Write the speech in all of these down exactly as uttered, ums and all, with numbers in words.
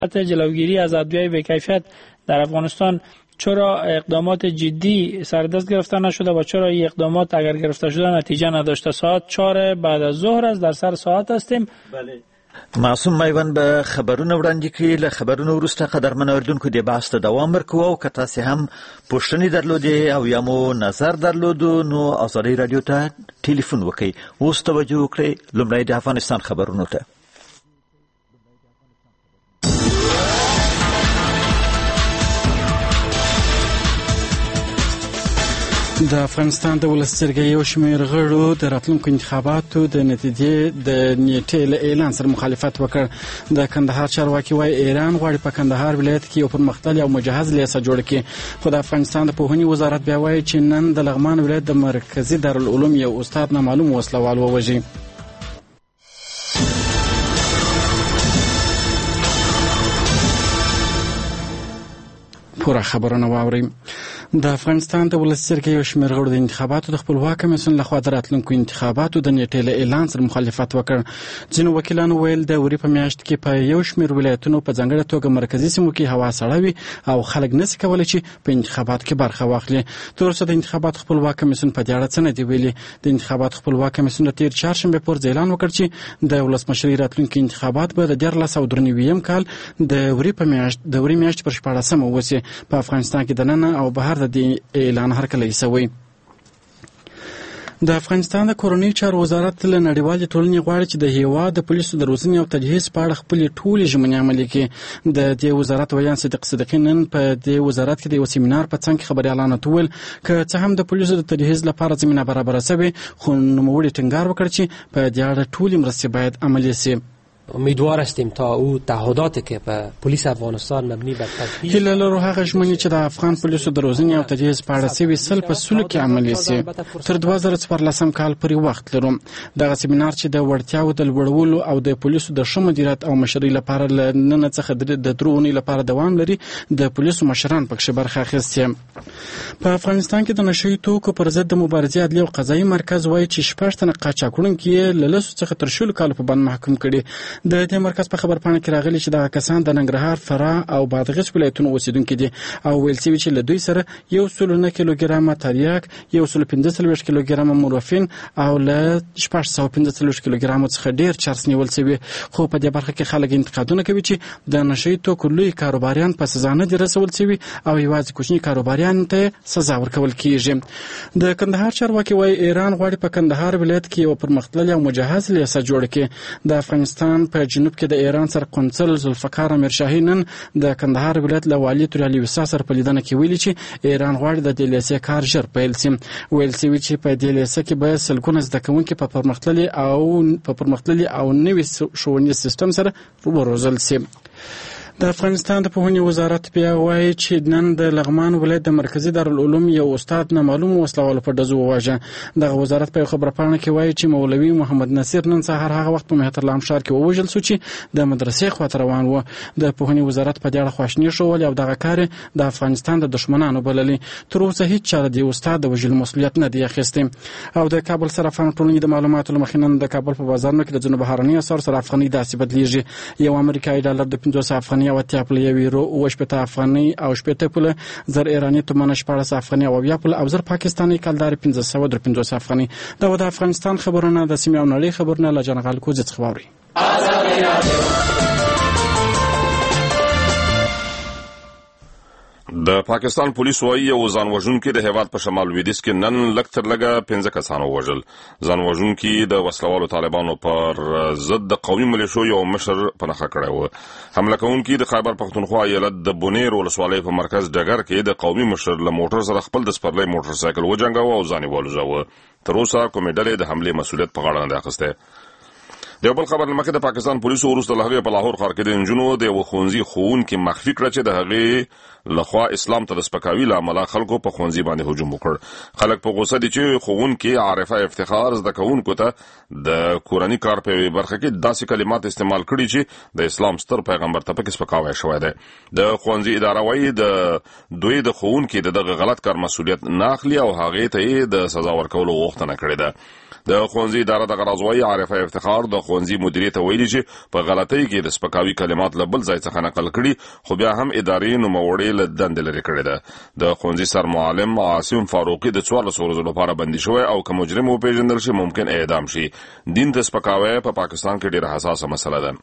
جلوگیری از ادویه بی‌کیفیت در افغانستان چرا اقدامات جدی سر دست گرفته نشده و چرا این اقدامات اگر گرفته شده نتیجه نداشته؟ ساعت چهار بعد از ظهر است، در سر ساعت هستیم. بله. معصوم میوان به خبرونه وړاندې کړي. له خبرونو وروسته قدرمن اوریدونکو د بحث ته دوام ورکوو او که تاسې هم پوښتنې درلودې او یا مو نظر درلودو نو ازادۍ راډیو ته ټلیفون وکړئ. اوس توجه وکړئ لومړی د افغانستان خبرونو ته. د افغانستان د ولس جرګې یو شمېر غړو د راتلونکو انتخاباتو د نتیجې د نیټې له اعلان سره مخالفت وکړ. د کندهار چارواکي وايي ایران غواړي په کندهار ولایت کې یو پرمختللی او مجهز لیسه جوړه کړي، خو د افغانستان د پوهنې وزارت بیا وايي چې نن د لغمان ولایت د مرکزي دارالعلوم یو استاد نامعلوم وسلوال ووژي. پوره خبرونه واورئ. د افغانستان د ولس جرګې یو شمېر غړو د انتخاباتو د خپلواک کمیسیون لخوا د راتلونکو انتخاباتو د نیټې له اعلان سره مخالفت وکړ. ځینو وکیلانو ویل د وري په میاشت کې په یو شمېر ولایتونو په ځانګړې توګه مرکزي سیمو کې هوا سړه وي او خلک نشي کولی چې په انتخاباتو کې برخه واخلي. تر اوسه د انتخاباتو خپلواک کمیسیون په دې اړه څه نه دی ویلي. د انتخاباتو خپلواک کمیسیون د تیر چهارشنبې پورې اعلان وکړ چې د ولسمشرۍ راتلونکي انتخابات به د دیارلس سوه درې نوي کال د وري په میاشت د وري میاشت پر شپاړسمه وشي. په افغانستان کې دننه او بهر د دې اعلان هرکلی شوی. د افغانستان د کورنۍ چارو وزارت له نړیوالې ټولنې غواړي چې د هیواد د پولیسو د روزنې او تجهیز په اړه خپلې ټولې ژمنې عملي کړي. د دې وزارت ویان صدیق صدیقي نن په دې وزارت کې د یو سیمینار په څنګ کې خبریالانو ته وویل که څه هم د پولیسو د تجهیز لپاره زمینه برابره شوې، خو نوموړي ټینګار وکړ چې په دې اړه ټولې مرستې باید عملي شي. امیدوار هستیم تا او تعهداتی که به پلیس افغانستان مبنی بر تجهیز هیله لرو هغه ژمنې چې د افغان پولیسو د روزنې او تجهیز په اړه شوي سل په سلو کې عملي شي. تر دوه زره څوارلسم کال پورې وخت لرو. دغه سیمینار چې د وړتیاو د لوړولو او د پولیسو د ښه مدیریت او مشرۍ لپاره له نن څخه د درې اونۍ لپاره دوام لري، د پولیسو مشران پکښې برخه اخیستې. په افغانستان کې د نشهیي توکو پر ضد د مبارزې عدلي او قضایي مرکز وایي چې شپږ تنه قاچاقوړونکي یې له لسو څخه تر شلو کالو په بند محکوم کړي. د دې مرکز په خبرپاڼه کې راغلي چې دغه کسان د ننګرهار، فراه او بادغیس ولایتونو اوسیدونکي دي او ویل شوي چې له دوی سره یو سل نه کیلوګرامه تریاک، یو سل پنځه څلوېښت کیلوګرامه مورفین او له شپږ سوه پنځه څلوېښت کیلوګرامو څخه ډېر چرس نیول شوي. خو په دې برخه کې خلک انتقادونه کوي چې د نشهیي توکو لوی کاروباریان په سزا نه دي رسول شوي او یوازې کوچني کاروباریانو ته سزا ورکول کیږي. د کندهار چارواکي وایي ایران غواړي په کندهار ولایت کې یو پرمختللی او مجهز لیسه جوړه کړي. د افغانستان په جنوب کې د ایران سره قونسل ذوالفقار امیرشاهي نن د کندهار ولایت له والي تورالي وسا سره په لیدنه کې ویلي چې ایران غواړي د دې لیسې کار ژر پیل شي. ویل شوي چې په دې لیسه کې به سلګونه زده کوونکي په پرمختللي او په پرمختللي او نوي ښوونیز سیستم سره وروزل شي. د افغانستان د پوهنې وزارت بیا وایي چې نن د لغمان ولایت د مرکزي دارالعلوم یو استاد نامعلوم وسلوال په ډزو وواژه. دغه وزارت په یو خبرپاڼه کې وایي چې مولوي محمد نصیر نن سهار هغه وخت په مهترلام ښار کې ووژل شو چې د مدرسې خواته روان و. د پوهنې وزارت په دې اړه خواشیني ښودلې او دغه کار د افغانستان د دښمنانو بللي. تر اوسه هیڅ چا د استاد د وژلو مسؤلیت نه دی اخیستی. او د کابل صرافانو ټولنې د معلوماتو له مخې نن د کابل په بازارونو کې د ځینو بهرنیو اسعارو سره افغانۍ داسې بدلیږي. یو امریکایي ډالر د پنځوس افغانۍ او اتیا پوله یو یورو اوه شپېته افغانۍ او شپېته پوله، زر ایراني تومنه شپاړس افغانۍ او اویا پوله او زر پاکستاني کلدارې پنځه سوه درې پنځوس افغانۍ. دا و د افغانستان خبرونه. د سیمې او نړۍ خبرونه له جنغال کوزې څخه واورئ. د پاکستان پولیس وايي یو ځانوژونکي د هیواد په شمال لویدیځ کې نن لږ تر لږه پنځه کسان ووژل. ځانوژونکي د وسلوالو طالبانو پر ضد د قومي ملیشو یو مشر په نښه کړی و. حمله کوونکي د خیبر پښتونخوا ایالت د بونیر ولسوالۍ په مرکز ډګر کې د قومي مشر له موټر سره خپل د سپرلۍ موټر سایکل وجنګاوه او ځان یې والوځاوه. تر اوسه کومې ډلې د حملې مسؤلیت په غاړه نه دی اخیستی. د یو بل خبر له مخې د پاکستان پولیسو وروسته له هغې په لاهور ښار کې د نجونو د یوه ښوونځي ښوونکي مخفي کړه چې د هغې لخوا اسلام ته د سپکاوي لامل خلکو په ښوونځي باندې هجوم وکړ. خلک په غوسه دي چې ښوونکي عارفه افتخار زده کوونکو ته د کورني کار په برخه کې داسې کلمات استعمال کړي چې د اسلام ستر پیغمبر ته پکې سپکاوی شوی دی. د ښوونځي اداره وايي د دوی د ښوونکي دغه غلط کار مسؤلیت نه اخلي او هغه ته د سزا ورکولو غوښتنه کړې ده. د ښوونځي اداره د غرضوي عارفه افتخار د ښوونځي مدیریت ویلي چې په غلطۍ کې د سپکاوي کلمات له بل ځای څخه نقل کړي خو بیا هم ادارې نوموړې له دندې لرې کړې ده. د ښوونځي سرمعلم عاصم فاروقي د څوارلسو ورځو لپاره بندي شوی او که مجرم وپېژندل شي ممکن اعدام شي. دین ته سپکاوی په پاکستان کې ډېره حساسه مسله ده.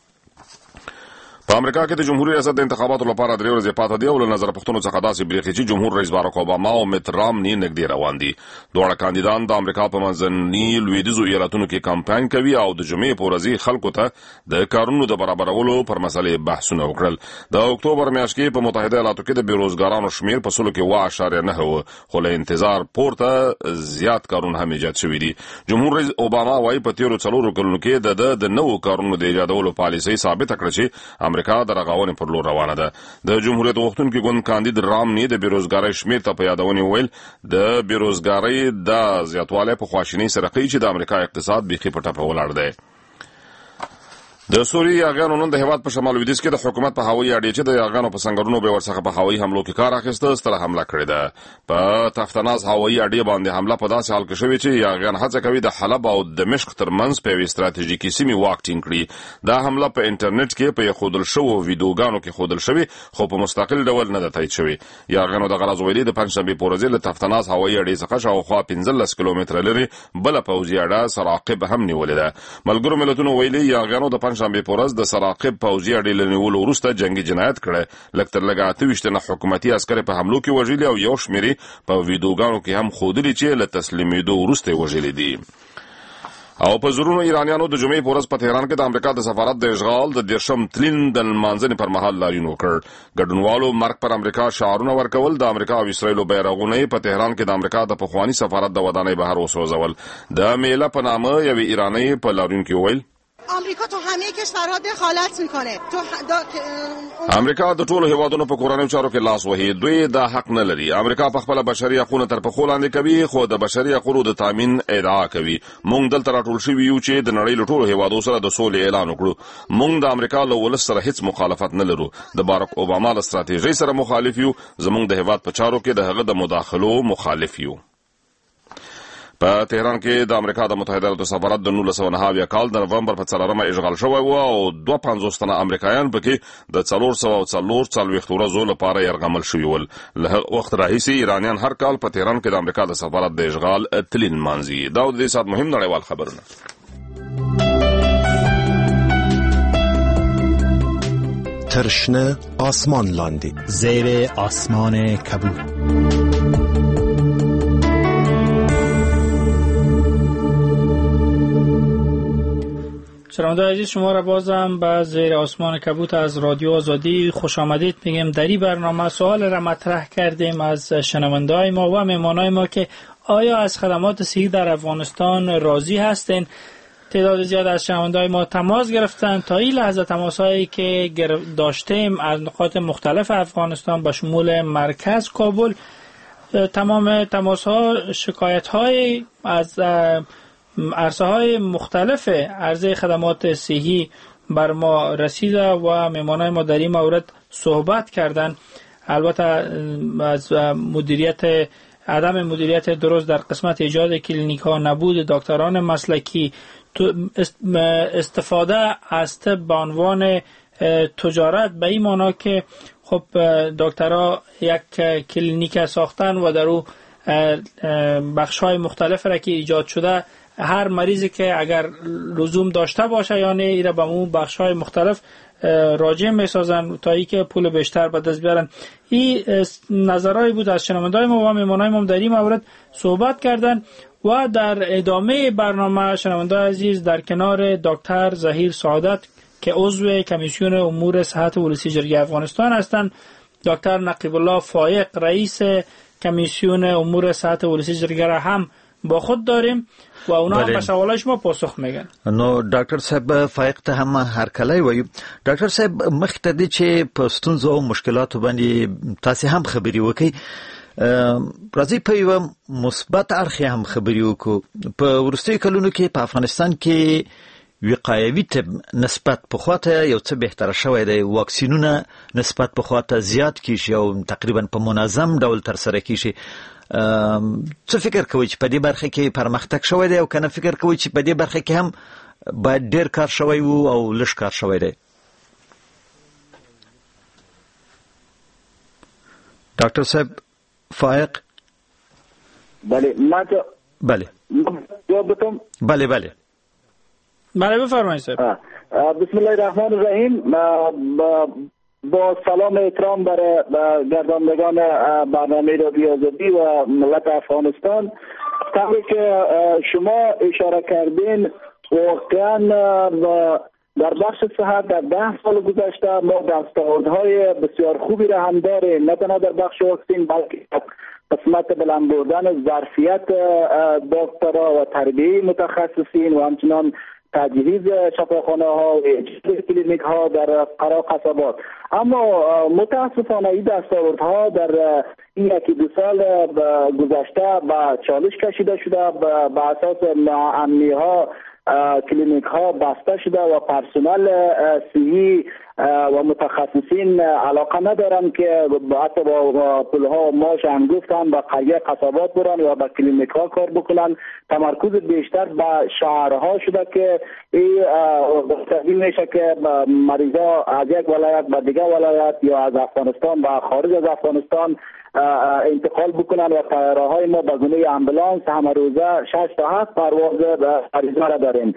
په امریکا کې د جمهوریت ریاست د انتخاباتو لپاره درې ورځې پاتې دي او له نظر پوښتنو څخه داسې بریښي چې جمهور رئیس باراک اوباما او میت رامني نږدې روان دي. دواړه کاندیدان د امریکا په منځني لویدیځو ایالتونو کې کمپاین کوي او د جمعې په ورځ خلکو ته د کارونو د برابرولو پر مسلې بحثونه وکړل. د اکتوبر میاشت کې په متحده ایالاتو کې د بیروزګارانو شمیر په سلو کې اوه اعشاریه نهه و خو له انتظار پورته زیات کارونه هم ایجاد شوي دي. جمهور رئیس اوباما وايي په تیرو څلورو کلونو کې د د نوو کارونو د ایجادولو پالیسۍ ثابته کړه چې امریکا د رغونې پر لور روانه ده. د جمهوریت غوښتونکي ګوند کاندید رامني د بیروزګارۍ شمیر ته په یادونه ویل د بیروزګارۍ د زیاتوالی په خواشینۍ سره ښیي چې د امریکا اقتصاد بیخي په ټپه ولاړ دی. د سوریې یاغیانو نن د هیواد په شمال لویدیځ کې د حکومت په هوایي اډې چې د یاغیانو په سنګرونو به ورڅخه په هوایي حملو کې کار اخیسته ستره حمله کړې ده. په تفتناز هوایي اډې باندې حمله په داسې حال کې شوې چې یاغیان هڅه کوي د حلب او دمشق ترمنځ په یوې ستراتیژیکي سیمې واک ټینګ کړي. دا حمله په انټرنیټ کې په ښودل شوو ویډیوګانو کې ښودل شوې خو په مستقل ډول نه ده تایید شوې. یاغیانو د غرض ویلي د پنجشنبې په ورځ له تفتناز هوایي اډې څخه شاوخوا پنځلس کیلومتره لرې بله پوځي اډه سراقب هم نیولې ده. ملګرو ملتونو ویلي یاغیانو د پنجشنبې په ورځ د سراقب پوځي اډې له نیولو وروسته جنګي جنایت کړی. لږ تر لږه اته ویشت تنه حکومتي عسکر په حملو کې وژلي او یو شمېر په ویډیوګانو کې هم ښودلي چې له تسلیمېدو وروسته یې وژلي دي. او په زرونو ایرانیانو د جمعې په ورځ په تهران کې د امریکا د سفارت د اشغال د دېرشم تلین د لمانځنې پر مهال لاریون وکړ. ګډونوالو مرګ پر امریکا شعارونه ورکول. د امریکا او اسرائیلو بیرغونه په تهران کې د امریکا د پخواني سفارت د ودانۍ بهر وسوځول. د میله په نامه یوې ایرانی په لاریون کې وویل آمریکا تو همه کشورها دخالت میکنه. تو دا... امریکا د ټولو هیوادونو په کورنیو چارو کې لاس وهي. دوی دا حق نه لري. امریکا په خپل بشري حقوقو تر پخو لاندې کوي خو د بشري حقوقو د تامین ادعا کوي. موږ دلته راټول شوي یو چې د نړۍ له ټولو هیوادو سره د سولې اعلان وکړو. موږ د امریکا له ولس سره هیڅ مخالفت نه لرو. د باراک اوباما له ستراتیژۍ سره مخالف یو. زموږ د هیواد په چارو کې د هغه د مداخلو مخالف یو. په تهران کې د امریکا د متحده ایالاتو سفارت د نولس سوه نهه اویا کال د نومبر په څلورمه اشغال شوی و او دوه پنځوس تنه امریکایان پکې د څلور سوه او څلور څلوېښت ورځو لپاره یرغمل شوي ول. له هغه وخت راهیسې ایرانیان هر کال په تهران کې د امریکا د سفارت د اشغال تلین مانځي. دا د دې ساعت مهم نړیوال خبرونه. تر شنه آسمان لاندې زیر آسمان کبود. شنوندگان عزیز شما را بازم به زیر آسمان کبوت از رادیو آزادی خوش آمدید میگم. در این برنامه سوال را مطرح کردیم از شنونده‌های ما و مهمانای ما که آیا از خدمات صحی در افغانستان راضی هستین؟ تعداد زیاد از شنونده‌های ما تماس گرفتن. تا این لحظه تماس‌هایی که داشتیم از نقاط مختلف افغانستان به شمول مرکز کابل، تمام تماس‌ها شکایت‌های از عرصه های مختلف عرضه خدمات صحی بر ما رسیده و مهمانای ما در این مورد صحبت کردند. البته از مدیریت عدم مدیریت درست در قسمت ایجاد کلینیک ها، نبود دکتران مسلکی، استفاده از طب به عنوان تجارت به این معنا که خب دکترها یک کلینیک ساختن و در او بخش های مختلف را که ایجاد شده هر مریضی که اگر لزوم داشته باشه یعنی ایره به اون بخش‌های مختلف راجع می‌سازن تا اینکه پول بیشتر به دست بیارن. این نظرایی بود از شنونده‌های ما و مهمانای ما در این مورد صحبت کردن و در ادامه برنامه شنونده‌های عزیز در کنار دکتر ظهیر سعادت که عضو کمیسیون امور صحت ولسی جرگه افغانستان هستند، دکتر نقیب الله فایق رئیس کمیسیون امور صحت ولسی جرگه را هم با خود داریم و اونا هم به سوالای ما پاسخ میگن. نو ډاکټر صاحب فائق ته هم هر کله وایو ډاکټر صاحب مخته دي چې په ستونزو او مشکلاتو باندې تاسو هم خبري وکړي، راځي په یو مثبت اړخ هم خبري وکړو. په ورستي کلونو کې په افغانستان کې وقایوي طب نسبت په خواته یو څه بهتر شوی دی، واکسینونه نسبت په خواته زیات کیږي او تقریبا په منظم ډول تر سره کیږي. څه فکر کوئ چې په دې برخه کې پرمختګ شوی دی او کنه فکر کوئ چې په دې برخه کې هم باید ډیر کار شوی وو او لږ کار شوی دی؟ ډاکټر صاحب فائق. بله ما تو بله جواب بدم. بله بله بله بفرمایید صاحب. بسم الله الرحمن الرحیم. با سلام احترام برای گرداندگان برنامه رادیو آزادی و ملت افغانستان، طوری که شما اشاره کردین واقعا در بخش صحت در ده سال گذشته ما دستاوردهای بسیار خوبی را هم داریم، نه تنها در بخش واکسین بلکه قسمت بلند بردن ظرفیت دکترها و تربیه متخصصین و همچنان تجهیز شفاخانه ها و کلینیک ها در قرار قصبات. اما متاسفانه این دستاوردها در این یکی دو سال گذشته به چالش کشیده شده، به اساس ناامنی ها کلینیک ها بسته شده و پرسنل صحی و متخصصین علاقه ندارن که حتی با پولها ماش انگفت هم به قریه قصبات برن و به کلینیک ها کار بکنن. تمرکز بیشتر به شهرها شده که این تحویل میشه که مریضا از یک ولایت به دیگه ولایت یا از افغانستان به خارج از افغانستان انتقال بکنن و طیاره‌های ما به گونه امبولانس همه روزه شش تا هفت پرواز مریضا را داریم.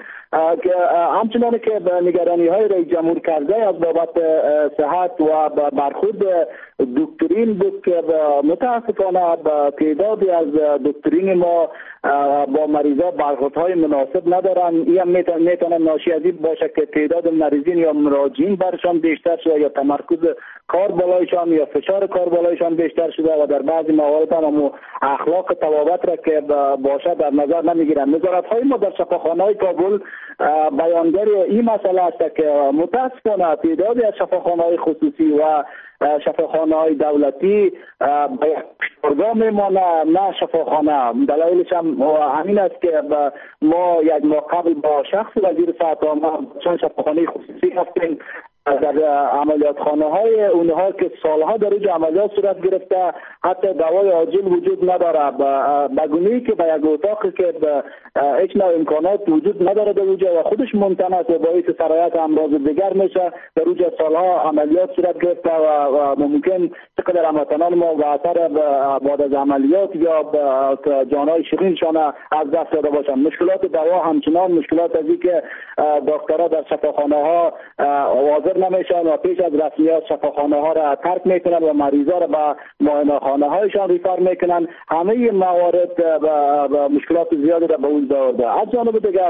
همچنان که به نگرانی های رئیس جمهور کرده از بابت صحت و برخورد دکترین بود که متاسفانه تعدادی از دکترین ما با مریضا برخوردهای مناسب ندارن. این هم میتونه ناشی از این باشه که تعداد مریضین یا مراجعین برشان بیشتر شده یا تمرکز کار بالایشان یا فشار کار بالایشان بیشتر شده و در بعضی موارد هم اخلاق طبابت را که باشه در نظر نمیگیرن. نظارت های ما در شفاخانه‌های کابل بیانگر این مسئله است که متاسفانه تعدادی از شفاخانه‌های خصوصی و شفاخانه‌های دولتی به یک پشتوارگاه میمانه، نه شفاخانه. دلایلش هم همین است که ما یک ماه قبل با شخص وزیر صحت عامه چند شفاخانه خصوصی هستیم در عملیات خانه های اونها که سالها در اوج عملیات صورت گرفته، حتی دوای عاجل وجود نداره، بگونه‌ای که به یک اتاقی که هیچ نوع امکانات وجود نداره در اوجا و خودش ممتنع است و باعث سرایت امراض دیگر میشه. در اوجا سالها عملیات صورت گرفته و ممکن چقدر هموطنان ما به اثر بعد از عملیات یا جانهای شیرینشان از دست داده باشند. مشکلات دوا همچنان، مشکلات از اینکه دکترها در شفاخانه ها حاضر نمیشن و پیش از رسمیات شفاخانه ها را ترک میکنن و مریضا را به معاینه خانه هایشان ریفر میکنن. همه موارد با مشکلات زیادی را به وجود آورده. از جانب دیگر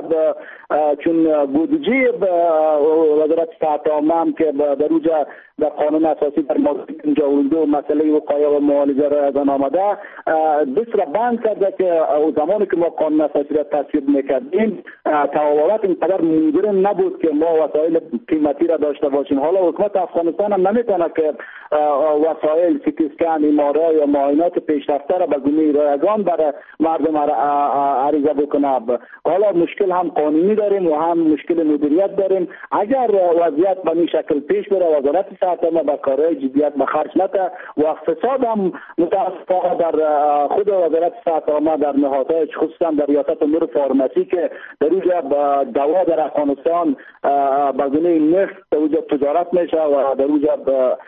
چون بودجه وزارت صحت عامه که در اوجا در قانون اساسی در ماده پنجاه و دو مسئله وقایه و معالجه را از آن آمده دست را بند کرده که زمانی که ما قانون اساسی را تصویب میکردیم تفاوت اینقدر مدرن نبود که ما وسایل قیمتی را داشته باشیم. حالا حکومت افغانستان هم نمیتونه که وسایل سیتی اسکن، ام آر آی یا معاینات پیشرفته را به گونه رایگان برای مردم عریضه بکنه. حالا مشکل هم قانونی داریم و هم مشکل مدیریت داریم. اگر وضعیت به این شکل پیش بره وزارت صحت عامه به کارهای جدیت به خرج نده و اقتصاد هم متاسفانه در خود وزارت صحت عامه در نهادهای خصوصا در ریاست امور فارماسی که در اوجا دوا در افغانستان به گونه نفت در اوجا تجارت میشه و در اوجا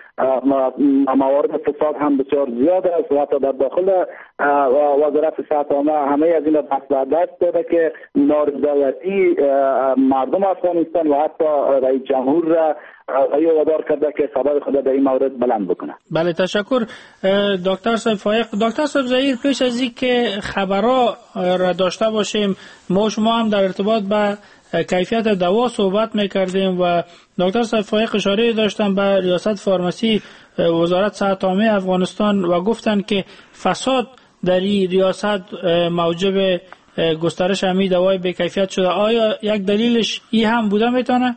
موارد فساد هم بسیار زیاد است و حتی در داخل وزارت صحت عامه همه از این دست به دست داده که نارضایتی مردم افغانستان و حتی رئیس جمهور را ای وادار کرده که صدای خود در این مورد بلند بکنه. بله تشکر دکتر صاحب فائق. دکتر صاحب ظهیر، پیش از این که خبرها را داشته باشیم ما شما هم در ارتباط به کیفیت دوا صحبت میکردیم و دکتر صاحب فائق اشاره داشتن به ریاست فارماسی وزارت صحت عامه افغانستان و گفتن که فساد در این ریاست موجب گسترش همین دوای بی‌کیفیت شده. آیا یک دلیلش این هم بوده میتونه؟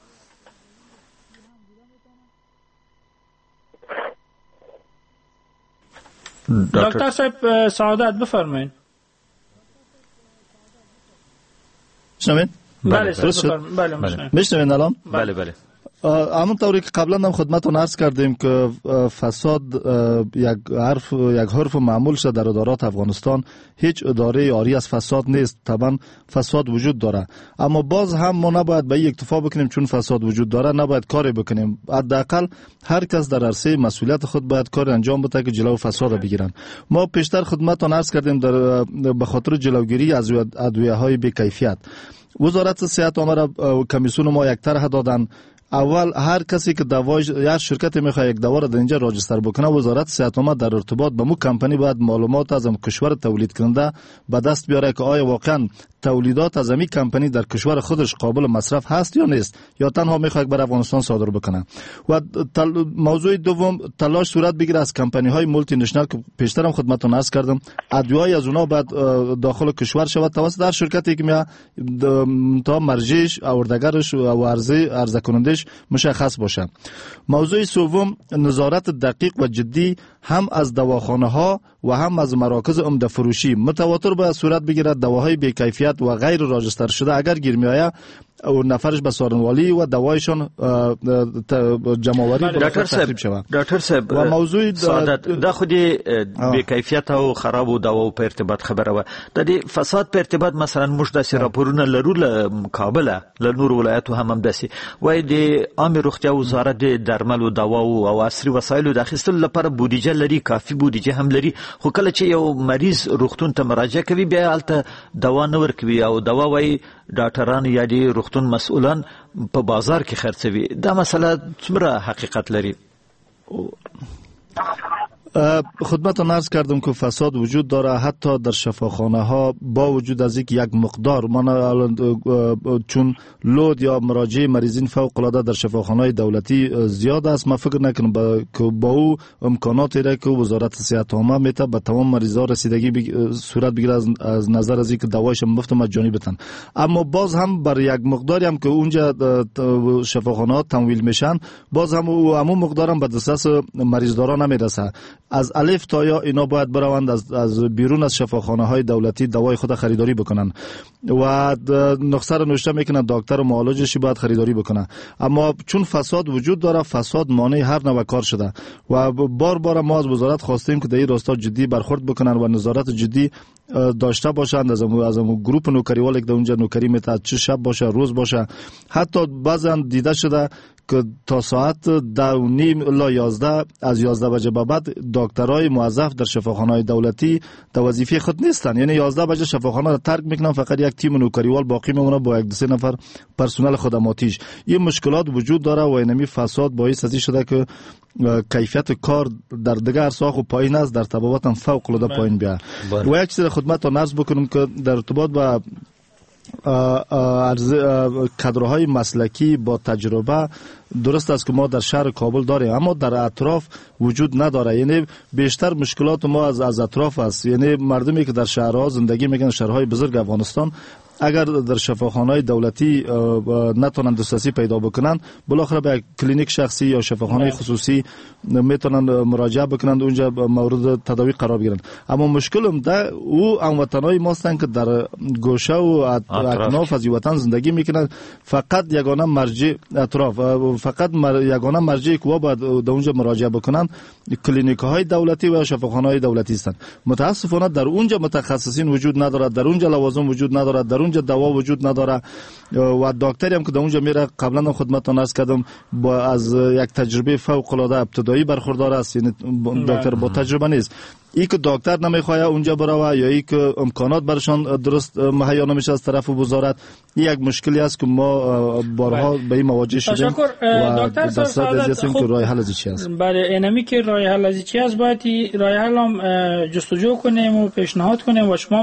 دکتر صاحب سعادت بفرمایید. شنوین؟ بله بله بله میشنوین الان؟ بله بله. همونطوری که قبلا هم خدمتتون عرض کردیم که فساد یک حرف یک حرف معمول شده در ادارات افغانستان. هیچ اداره عاری از فساد نیست، طبعا فساد وجود داره، اما باز هم ما نباید به این اکتفا بکنیم چون فساد وجود داره نباید کاری بکنیم. حداقل هر کس در عرصه مسئولیت خود باید کار انجام بده که جلو فساد بگیرن. ما پیشتر خدمتتون عرض کردیم در به خاطر جلوگیری از ادویه‌های بی‌کیفیت وزارت صحت عامه کمیسیون ما یک طرح دادن. اول هر کسی که دوای یا شرکت میخواد یک دوا را در اینجا راجستر بکنه، وزارت صحت عامه در ارتباط با مو کمپانی باید معلومات از کشور تولید کننده به دست بیاره که آیا واقعا تولیدات از این کمپانی در کشور خودش قابل مصرف هست یا نیست، یا تنها میخواد بر افغانستان صادر بکنه. و موضوع دوم، تلاش صورت بگیره از کمپانی های مولتی نشنال که پیشتر هم خدمتتون عرض کردم ادویه‌ای از اونها بعد داخل کشور شود توسط در شرکتی که میاد تا مرجعش اوردگرش و عرضه عرضه کنندش مشخص باشه. موضوع سوم، نظارت دقیق و جدی هم از دواخانه ها و هم از مراکز عمده فروشی متواتر باید صورت بگیرد. دواهای بی‌کیفیت و غیر راجستر شده اگر گیر میآید او نفرش به سارنوالی و دوایشان جمع‌آوری دکتر صاحب شود. دکتر صاحب و موضوع سعادت د خودی بی‌کیفیت او خراب او دوا په ارتباط خبره و د دې فساد په ارتباط مثلا موږ داسې راپورونه لرو له کابل له نور ولایتو هم هم داسې وای د عام روغتیا وزارت د درملو دوا او عصري وسایلو د اخیستلو لپاره بودیجه لري، کافي بودیجه هم لري، خو کله چې یو مریض روغتون ته مراجعه کوي بیا هلته دوا نه ورکوي او دوا وای ډاکټران یا د روغتون مسؤلان په بازار کې خرڅوي. دا مسله څومره حقیقت لري؟ خدمتتون عرض کردم که فساد وجود داره حتی در شفاخانه ها با وجود از یک یک مقدار من چون لود یا مراجعه مریضین فوق العاده در شفاخانه های دولتی زیاد است. من فکر نکنم با که با او امکاناتی را که وزارت صحت عامه میته به تمام مریضا رسیدگی بگ... صورت بگیره از, از نظر از اینکه دوایش مفت مجانی بدن. اما باز هم بر یک مقداری هم که اونجا شفاخانه ها تمویل میشن باز هم او همون مقدار هم به دسترس مریضدارا نمیرسه. از الف تا یا اینا باید بروند از, از بیرون از شفاخانه های دولتی دوای خود خریداری بکنن و نسخه را نوشته میکنن دکتر و معالجش باید خریداری بکنه. اما چون فساد وجود داره فساد مانع هر نوع کار شده و بار بار ما از وزارت خواستیم که در این راستا جدی برخورد بکنن و نظارت جدی داشته باشند از از گروه نوکریوال که اونجا نوکری میته چه شب باشه روز باشه. حتی بعضن دیده شده که تا ساعت ده و نیم الی یازده از یازده بجه به بعد دکترای موظف در شفاخانه‌های دولتی در وظیفه خود نیستن، یعنی یازده بجه شفاخانه را ترک میکنن، فقط یک تیم نوکریوال باقی میمونه با یک دو سه نفر پرسنل خدماتیش. این مشکلات وجود داره و اینمی فساد باعث ازی شده که کیفیت کار در دیگر عرصه‌ها خو پایین است، در تبابات هم فوق العاده پایین بیاد. و یک چیز خدمتتون عرض بکنم که در ارتباط با کادرهای مسلکی با تجربه درست است که ما در شهر کابل داریم اما در اطراف وجود نداره، یعنی بیشتر مشکلات ما از از اطراف است. یعنی مردمی که در شهرها زندگی میکنن شهرهای بزرگ افغانستان اگر در شفاخانه‌های دولتی نتونن دسترسی پیدا بکنن بالاخره به کلینیک شخصی یا شفاخانه خصوصی میتونن مراجعه بکنن، اونجا مورد تداوی قرار بگیرن. اما مشکل هم ده او هموطنای ما هستن که در گوشه و اطراف از وطن زندگی میکنن، فقط یگانه مرجع اطراف فقط مر... یگانه مرجعی که باید در اونجا مراجعه بکنن کلینیک های دولتی و شفاخانه های دولتی هستند. متاسفانه در اونجا متخصصین وجود ندارد، در اونجا لوازم وجود ندارد، در اونجا دوا وجود نداره و دکتری هم که در اونجا میره قبلا خدمتتون عرض کردم با از یک تجربه فوق العاده ابتدایی برخوردار است، یعنی دکتر با تجربه نیست. ای که دکتر نمیخواد اونجا بروه یا ای که امکانات برشان درست مهیا نمیشه از طرف وزارت، این یک مشکلی است که ما بارها به این مواجه شدیم و دکتر صاحب که راه حل از چی است. برای اینمی که راه حل از چی است باید راه حل هم جستجو کنیم و پیشنهاد کنیم و شما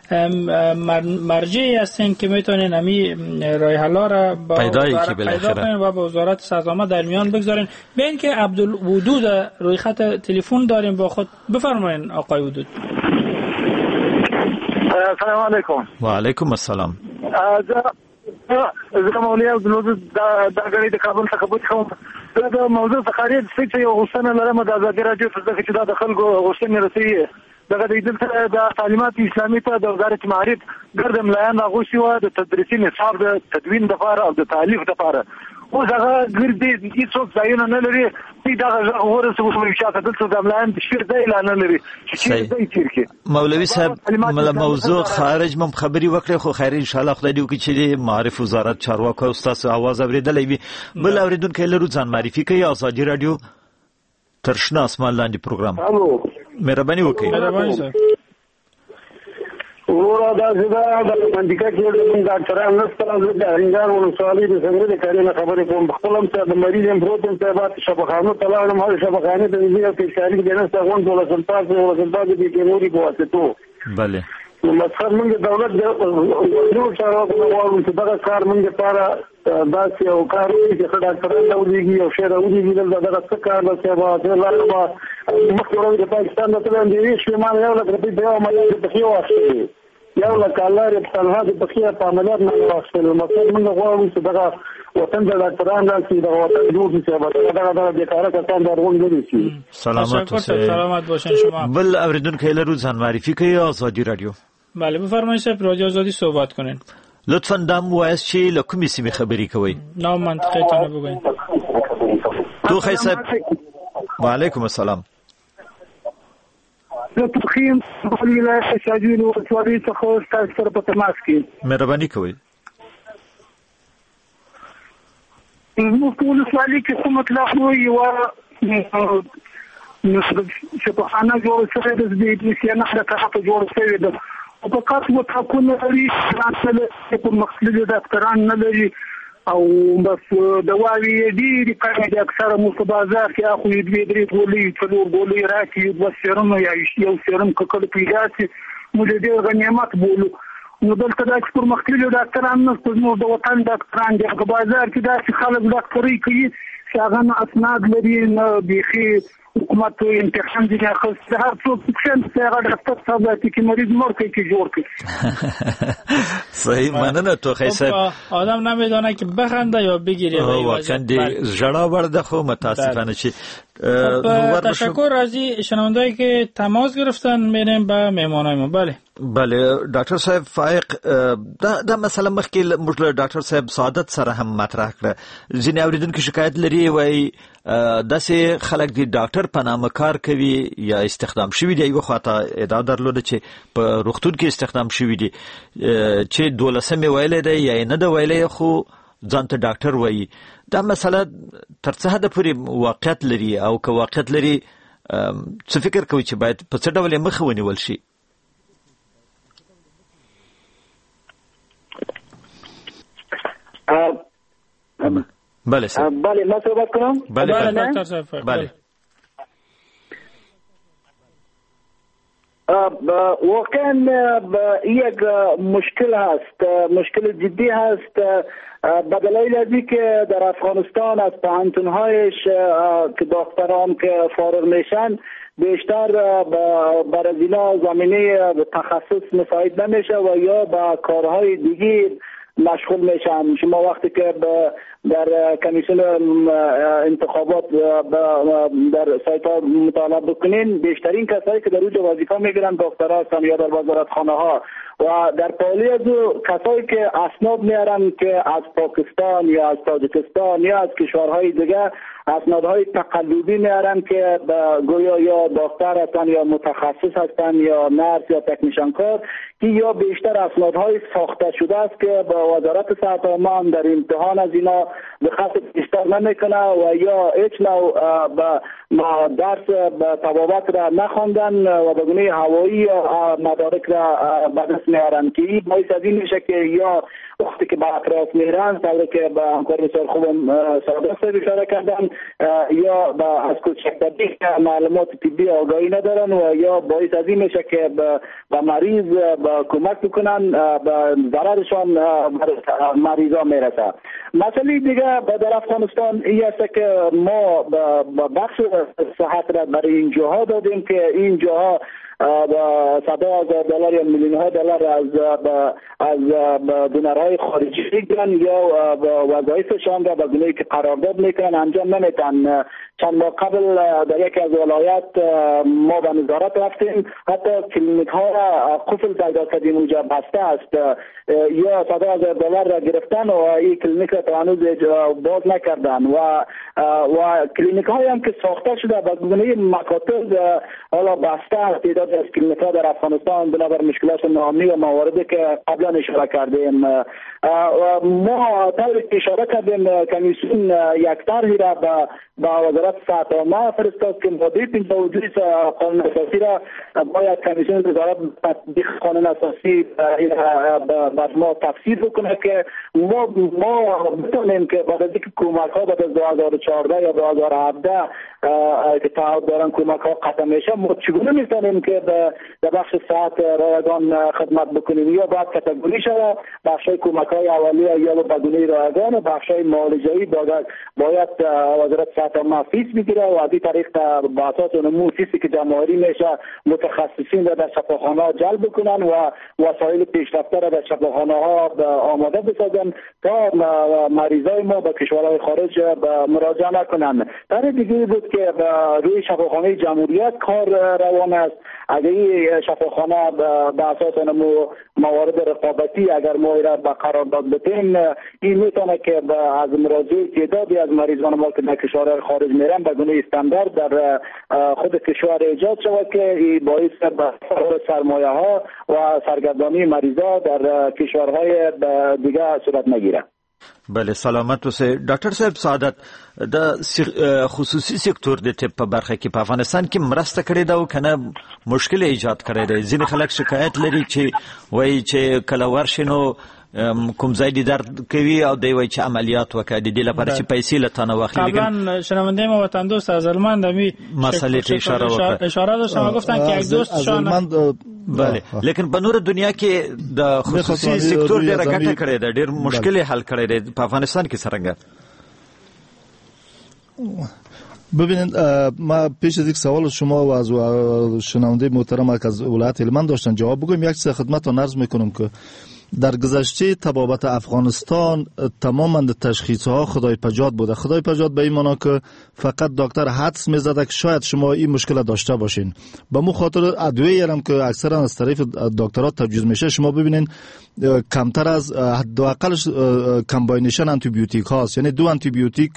مرجعی هستین که میتونین امی راه حل را با پیدا کنین و با وزارت صحت عامه در میان بگذارین. ببین که عبدالودود روی خط تلفن داریم با خود، بفرمایید آقای ودود. السلام علیکم. و علیکم السلام. زه مولوی عبدالوجود د غړي د کابل څخه خبرې کوم. دا د موضوع څخه څه یو غوښتنه لرم د ازادي راډیو په ځکه چې دا د خلکو غوښتنې رسېږي. دغه د دلته د تعلیمات اسلامي ته د وزارت معارف ګرد ملایان راغوښتي وو د تدریسي نصاب د تدوین لپاره او د تالیف لپاره. اوس هغه ګرد هیڅوک ځایونه نه لري. دغه ورسې وسوي چې دلته د ملایان شیر ځای لا نه لري چې دې تیر کې. مولوي صاحب موضوع خارج مم خبري وکړي خو خیر ان شاء الله خدای دې وکړي چې معارف وزارت چارواکو استاد आवाज اوریدلې وي. بل اوریدونکو لرو ځان معرفي کوي ازادي رادیو ترشنا اسمان لاندې پروګرام. الو مهرباني وکړئ. مهرباني صاحب. ورو دا زدا د منځکا کې د ډاکټرانو نستل د انګار ولسوالۍ د څنګه د کاري خبرې کوم خپلم ته د مریض امپروتن ته بعد شبخانو تلاړم هر شبخانه د دې په کاري کې نه څنګه ټول سلطات او سلطات د کیموري په واسطه. بله. مثلا موږ دولت د نور چارواکو غواړو چې دا کار موږ لپاره داسې او کار چې خدای ډاکټرانو ولېږي او شهر ولېږي دا څه کار د سبا د لاره مخکې د پاکستان د تلان دی چې ما یو لکه په دیو مې په خيو واخلي یو لکه الله دې په هغه په خيو په عملیات نه واخلي. مثلا موږ غواړو چې دا وطن د ډاکټرانو چې دا وطن جوړ شي دا دا د کار کسان درون دي شي. سلامت اوسئ. سلامت باشین شما. بل اوریدونکو لرو ځان معرفي کوي آزادی رادیو. بله بفرمایید صاحب رادیو آزادی صحبت کنین. لطفاً دام وایس چې له کومې سیمې خبرې کوئ؟ نام منطقه ته بگوین. توخی صاحب. و علیکم السلام. زه تخیم په ولایت شاجوی نو ولسوالۍ څخه تاسو سره په تماس کې. مهرباني کوئ. نو په ولسوالۍ کې کوم مطلب نو یو نو شبخانه جوړ شوی د دې چې نه حرکت جوړ شوی د او په کار مو تاکونه لري چې په مخصوص ډاکټران نه لري او بس دواوی ډېری کړي د اکثره مو په بازار کې اخو دې درې ګولې څلور ګولې راکې د سیرم یا یو سیرم ککل پیدا چې مو دې غنیمت بولو. نو دلته د اکثر مخکلي ډاکټران نه نو د وطن ډاکټران د بازار کې دا خلک ډاکټري کوي چې هغه اسناد لري نه بيخي حکومت امتحان دي خو هر څوک څنګه چې هغه ډاکټر صاحب چې مریض مور کوي چې جوړ کوي. صحیح مننه توخی صاحب. آدم نمیدونه که بخنده یا بگیره. واقعا دی ژړا ورده خو متاسفانه چی. تشکر از شنوندهایی که تماس گرفتن میریم به مهمانای ما. بله بله ډاکټر صاحب فائق دا دا مسله مخکې موږ له ډاکټر صاحب سعادت سره هم مطرح کړه. ځینې اوریدونکو شکایت لري وایي داسې خلک دي ډاکټر په نامه کار کوي یا استخدام شوي دي. یو خواته ادعا درلوده چې په روغتون کې استخدام شوي دي چې دولسمې ویلی دی یا نه ده ویلی خو ځان ته ډاکټر وایي. دا مسله تر څه حده پورې واقعیت لري او که واقعیت لري څه فکر کوي چې باید په څه ډول یې مخه ونیول شي؟ بله صاحب. بله ما صحبت کنم؟ بله بله بله. واقعا یک مشکل هست، مشکل جدی هست به دلیل ازی که در افغانستان از پانتونهایش که دکتران که فارغ میشن بیشتر بر از اینا زمینه تخصص مساعد نمیشه و یا به کارهای دیگه مشغول میشن. شما وقتی که در کمیسیون انتخابات در سایت ها مطالعه بکنین بیشترین کسایی که در اوج وظیفه میگیرن دکترها هستن یا در وزارتخانه ها و در پالی از کسایی که اسناد میارن که از پاکستان یا از تاجیکستان یا از کشورهای دیگه اسنادهای تقلبی میارن که گویا یا دکتر هستن یا متخصص هستن یا نرس یا تکنیشن کار که یا بیشتر اسنادهای ساخته شده است که با وزارت صحت عامه در امتحان از اینا به خاطر بیشتر نمیکنه و یا هیچ نوع با درس طبابت را نخواندن و به گونه هوایی یا مدارک را به دست میارن که این باعث از این میشه که یا وقتی که به اطراف میرن طوری که به همکار بسیار خوبم سعادت صاحب اشاره کردن یا با از کوچکتری معلومات طبی آگاهی ندارن و یا باعث از این میشه که به مریض کمک بکنن به ضررشان مریضا میرسه. مسئله دیگه در افغانستان این است که ما بخش صحت را برای این جاها دادیم که این جاها صدها هزار دلار یا میلیون ها دلار از از دونرهای خارجی میگیرن یا وظایفشان را به گونه‌ای که قرارداد میکنن انجام نمیدن. چند ماه قبل در یکی از ولایات ما به نظارت رفتیم، حتی کلینیک ها را قفل پیدا کردیم، اونجا بسته است، یا صدها هزار دلار را گرفتن و این کلینیک را تا هنوز باز نکردن و و کلینیک هایی هم که ساخته شده به گونه مکاتب حالا بسته است. تعداد از کلینیک ها در افغانستان بنابر مشکلات نامی و مواردی که قبلا اشاره کردیم، ما طوری که اشاره کردیم کمیسیون یک طرحی را به با وزارت صحت عامه فرستاد که ماده پنجاه و دو قانون اساسی را باید کمیسیون وزارت تطبیق قانون اساسی بر ما تفسیر بکنه که ما ما بتونیم که بعد از اینکه کمک ها بعد از دو هزار و چهارده یا دو هزار و هفده که تعهد دارن کمک ها قطع میشه، ما چگونه میتونیم که در بخش صحت رایگان خدمت بکنیم، یا باید کاتگوری شده بخش های کمک های اولیه یا به گونه رایگان و بخش های معالجه‌ای باید باید وزارت صحت عامه فیس بگیره و از این طریق به اساس نمو فیسی که جمعآوری میشه متخصصین را در شفاخانه ها جلب بکنن و وسایل پیشرفته را در شفاخانه ها آماده بسازن تا مریضای ما به کشورهای خارج مراجعه نکنن. در دیگه بود که روی شفاخانه جمهوریت کار روان است. اگر این شفاخانه به اساس نمو موارد رقابتی اگر ما را به قرارداد بدیم، این میتونه که از مراجعه تعدادی از مریضان ما که در کشورهای خارج میرن به گونه استاندارد در خود کشور ایجاد شود که این باعث به سرمایه ها و سرگردانی مریضا در کشورهای دیگه صورت نگیره. بله، سلامت اوسئ. ډاکټر صاحب سعادت د خصوصي سکتور د طب په برخه کې په افغانستان کې مرسته کړې ده او کنه مشکل ایجاد کړی دی؟ ځینې خلک شکایت لري چې وایي چې کله ورشي نو کوم ځای دې درد کوي او دی وایي چې عملیات وکړي د دې لپاره چې پیسې له تا نه واخلي. قبلا شنونده ما وطن دوست از آلمان دمی مسئله ته اشاره وکړه اشاره داشتم گفتن که یک دوستشان بله، لیکن په نور دنیا کې د خصوصي سکتور ډېره ګټه کړې ده، ډېر مشکل حل کړی دی. په افغانستان کې څرنګه؟ ببینید، ما پیش از یک سوال شما و از شنونده محترم که از ولایت هلمند داشتن جواب بگویم. یک چیز خدمتتون عرض میکنم که در گذشته طبابت افغانستان تماما تشخیصها خدای پجاد بوده. خدای پجاد به این معنا که فقط دکتر حدس میزده که شاید شما این مشکل داشته باشین. به مو خاطر ادویه هم که اکثرا از طرف دکترها تجویز میشه، شما ببینین کمتر از حداقلش کامباینیشن آنتی بیوتیک هاست، یعنی دو آنتی بیوتیک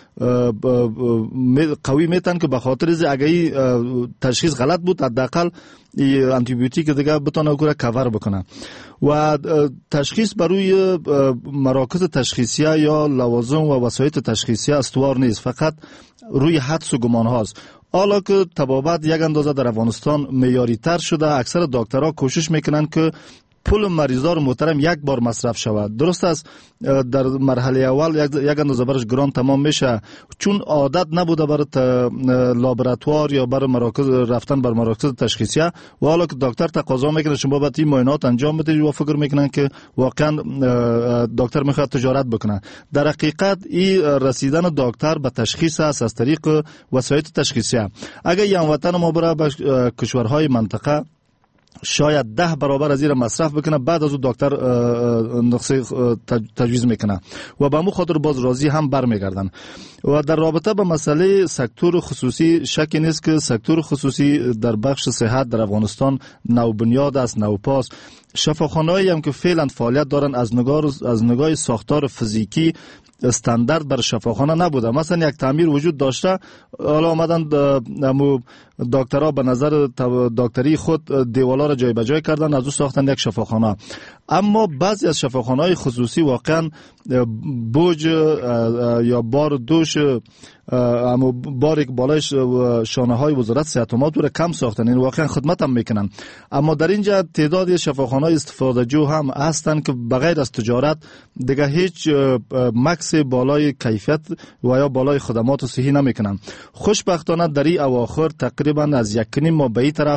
قوی میتن که به خاطر از اگه تشخیص غلط بود حداقل آنتی بیوتیک دیگه بتونه او را کاور بکنه. و تشخیص بروی مراکز تشخیصیه یا لوازم و وسایل تشخیصیه استوار نیست، فقط روی حدس و گمان هاست. حالا که طبابت یک اندازه در افغانستان معیاری تر شده، اکثر دکترها کوشش میکنن که پول مریضا رو محترم یک بار مصرف شود. درست است در مرحله اول یک اندازه برش گران تمام میشه، چون عادت نبوده برای لابراتوار یا برای مراکز رفتن بر مراکز تشخیصیه. و حالا که دکتر تقاضا میکنه شما باید این معاینات انجام بدید و فکر میکنن که واقعا دکتر میخواد تجارت بکنه. در حقیقت این رسیدن دکتر به تشخیص است از طریق وسایل تشخیصیه. اگر یک وطن ما برای کشورهای منطقه شاید ده برابر از این مصرف بکنه، بعد از اون دکتر نقصه تجویز میکنه و به مو خاطر باز راضی هم برمیگردن. و در رابطه با مسئله سکتور خصوصی شکی نیست که سکتور خصوصی در بخش صحت در افغانستان نوبنیاد است، نوپاس. شفاخانه‌ای هم که فعلا فعالیت دارن از نگاه از نگاه ساختار فیزیکی استاندارد بر شفاخانه نبوده. مثلا یک تعمیر وجود داشته، حالا آمدن دکترها به نظر دکتری خود دیوالا را جای به جای کردن، از او ساختن یک شفاخانه. اما بعضی از شفاخانه‌های خصوصی واقعا بوج یا بار دوش اما بار یک بالایش شانه های وزارت صحت و رو کم ساختن، این واقعا خدمت هم میکنن. اما در اینجا تعدادی شفاخانه استفاده جو هم هستن که بغیر از تجارت دیگه هیچ مکس بالای کیفیت و یا بالای خدمات صحی نمیکنن. خوشبختانه در این اواخر تقریبا از یک نیم ماه به این طرف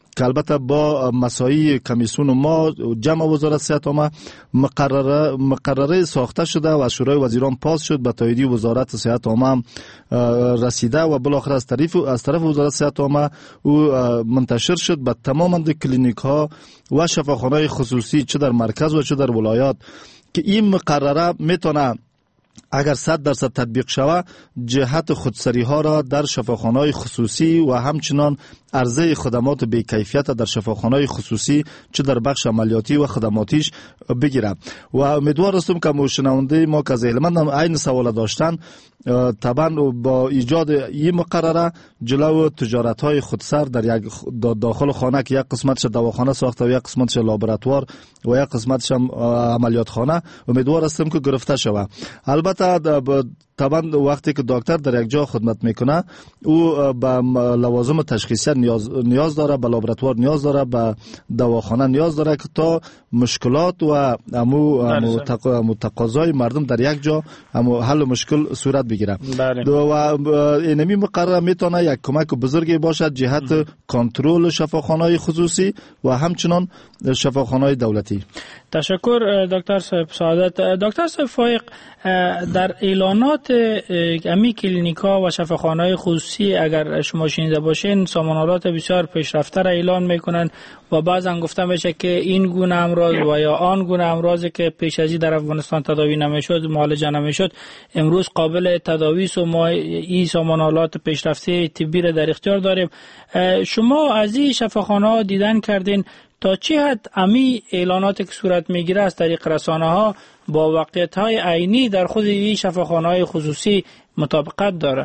که البته با مساعی کمیسیون ما جمع وزارت صحت عامه مقرره مقرره ساخته شده و از شورای وزیران پاس شد، به تایید وزارت صحت عامه رسیده و بالاخره از طرف از طرف وزارت صحت عامه او منتشر شد به تمام کلینیک ها و شفاخانه خصوصی چه در مرکز و چه در ولایات که این مقرره میتونه اگر صد درصد تطبیق شود جهت خودسری ها را در شفاخانه‌های خصوصی و همچنان عرضه خدمات بی‌کیفیت در شفاخانه‌های خصوصی چه در بخش عملیاتی و خدماتیش بگیره و امیدوار هستم که مشنونده ما که از هلمند هم عین سوال داشتن طبعا با ایجاد این مقرره جلو تجارت‌های خودسر در یک داخل خانه که یک قسمتش دواخانه ساخته و یک قسمتش لابراتوار و یک قسمتش عملیات خانه امیدوار هستم که گرفته شود. البته طبعا وقتی که دکتر در یک جا خدمت میکنه او به لوازم تشخیصی نیاز نیاز داره، به لابراتوار نیاز داره، به دواخانه نیاز داره که تا مشکلات و امو تقاضای مردم در یک جا امو حل مشکل صورت بگیره. و اینمی مقرره میتونه یک کمک بزرگی باشد جهت کنترل شفاخانه‌های خصوصی و همچنان شفاخانه‌های دولتی. تشکر دکتر صاحب سعادت. دکتر صاحب فایق، در اعلانات امی کلینیکا و شفاخانه‌های خصوصی اگر شما شنیده باشین سامانالات بسیار پیشرفته را اعلان میکنن و بعضا گفته میشه که این گونه امراض و یا آن گونه امراضی که پیش از این در افغانستان تداوی نمیشد معالجه نمیشد امروز قابل تداوی است و ما این سامانالات پیشرفته طبی را در اختیار داریم. شما از این شفاخانه‌ها دیدن کردین تا چه حد امی اعلاناتی که صورت میگیره از طریق رسانه ها با واقعیت های عینی در خود این شفاخانه های خصوصی مطابقت داره؟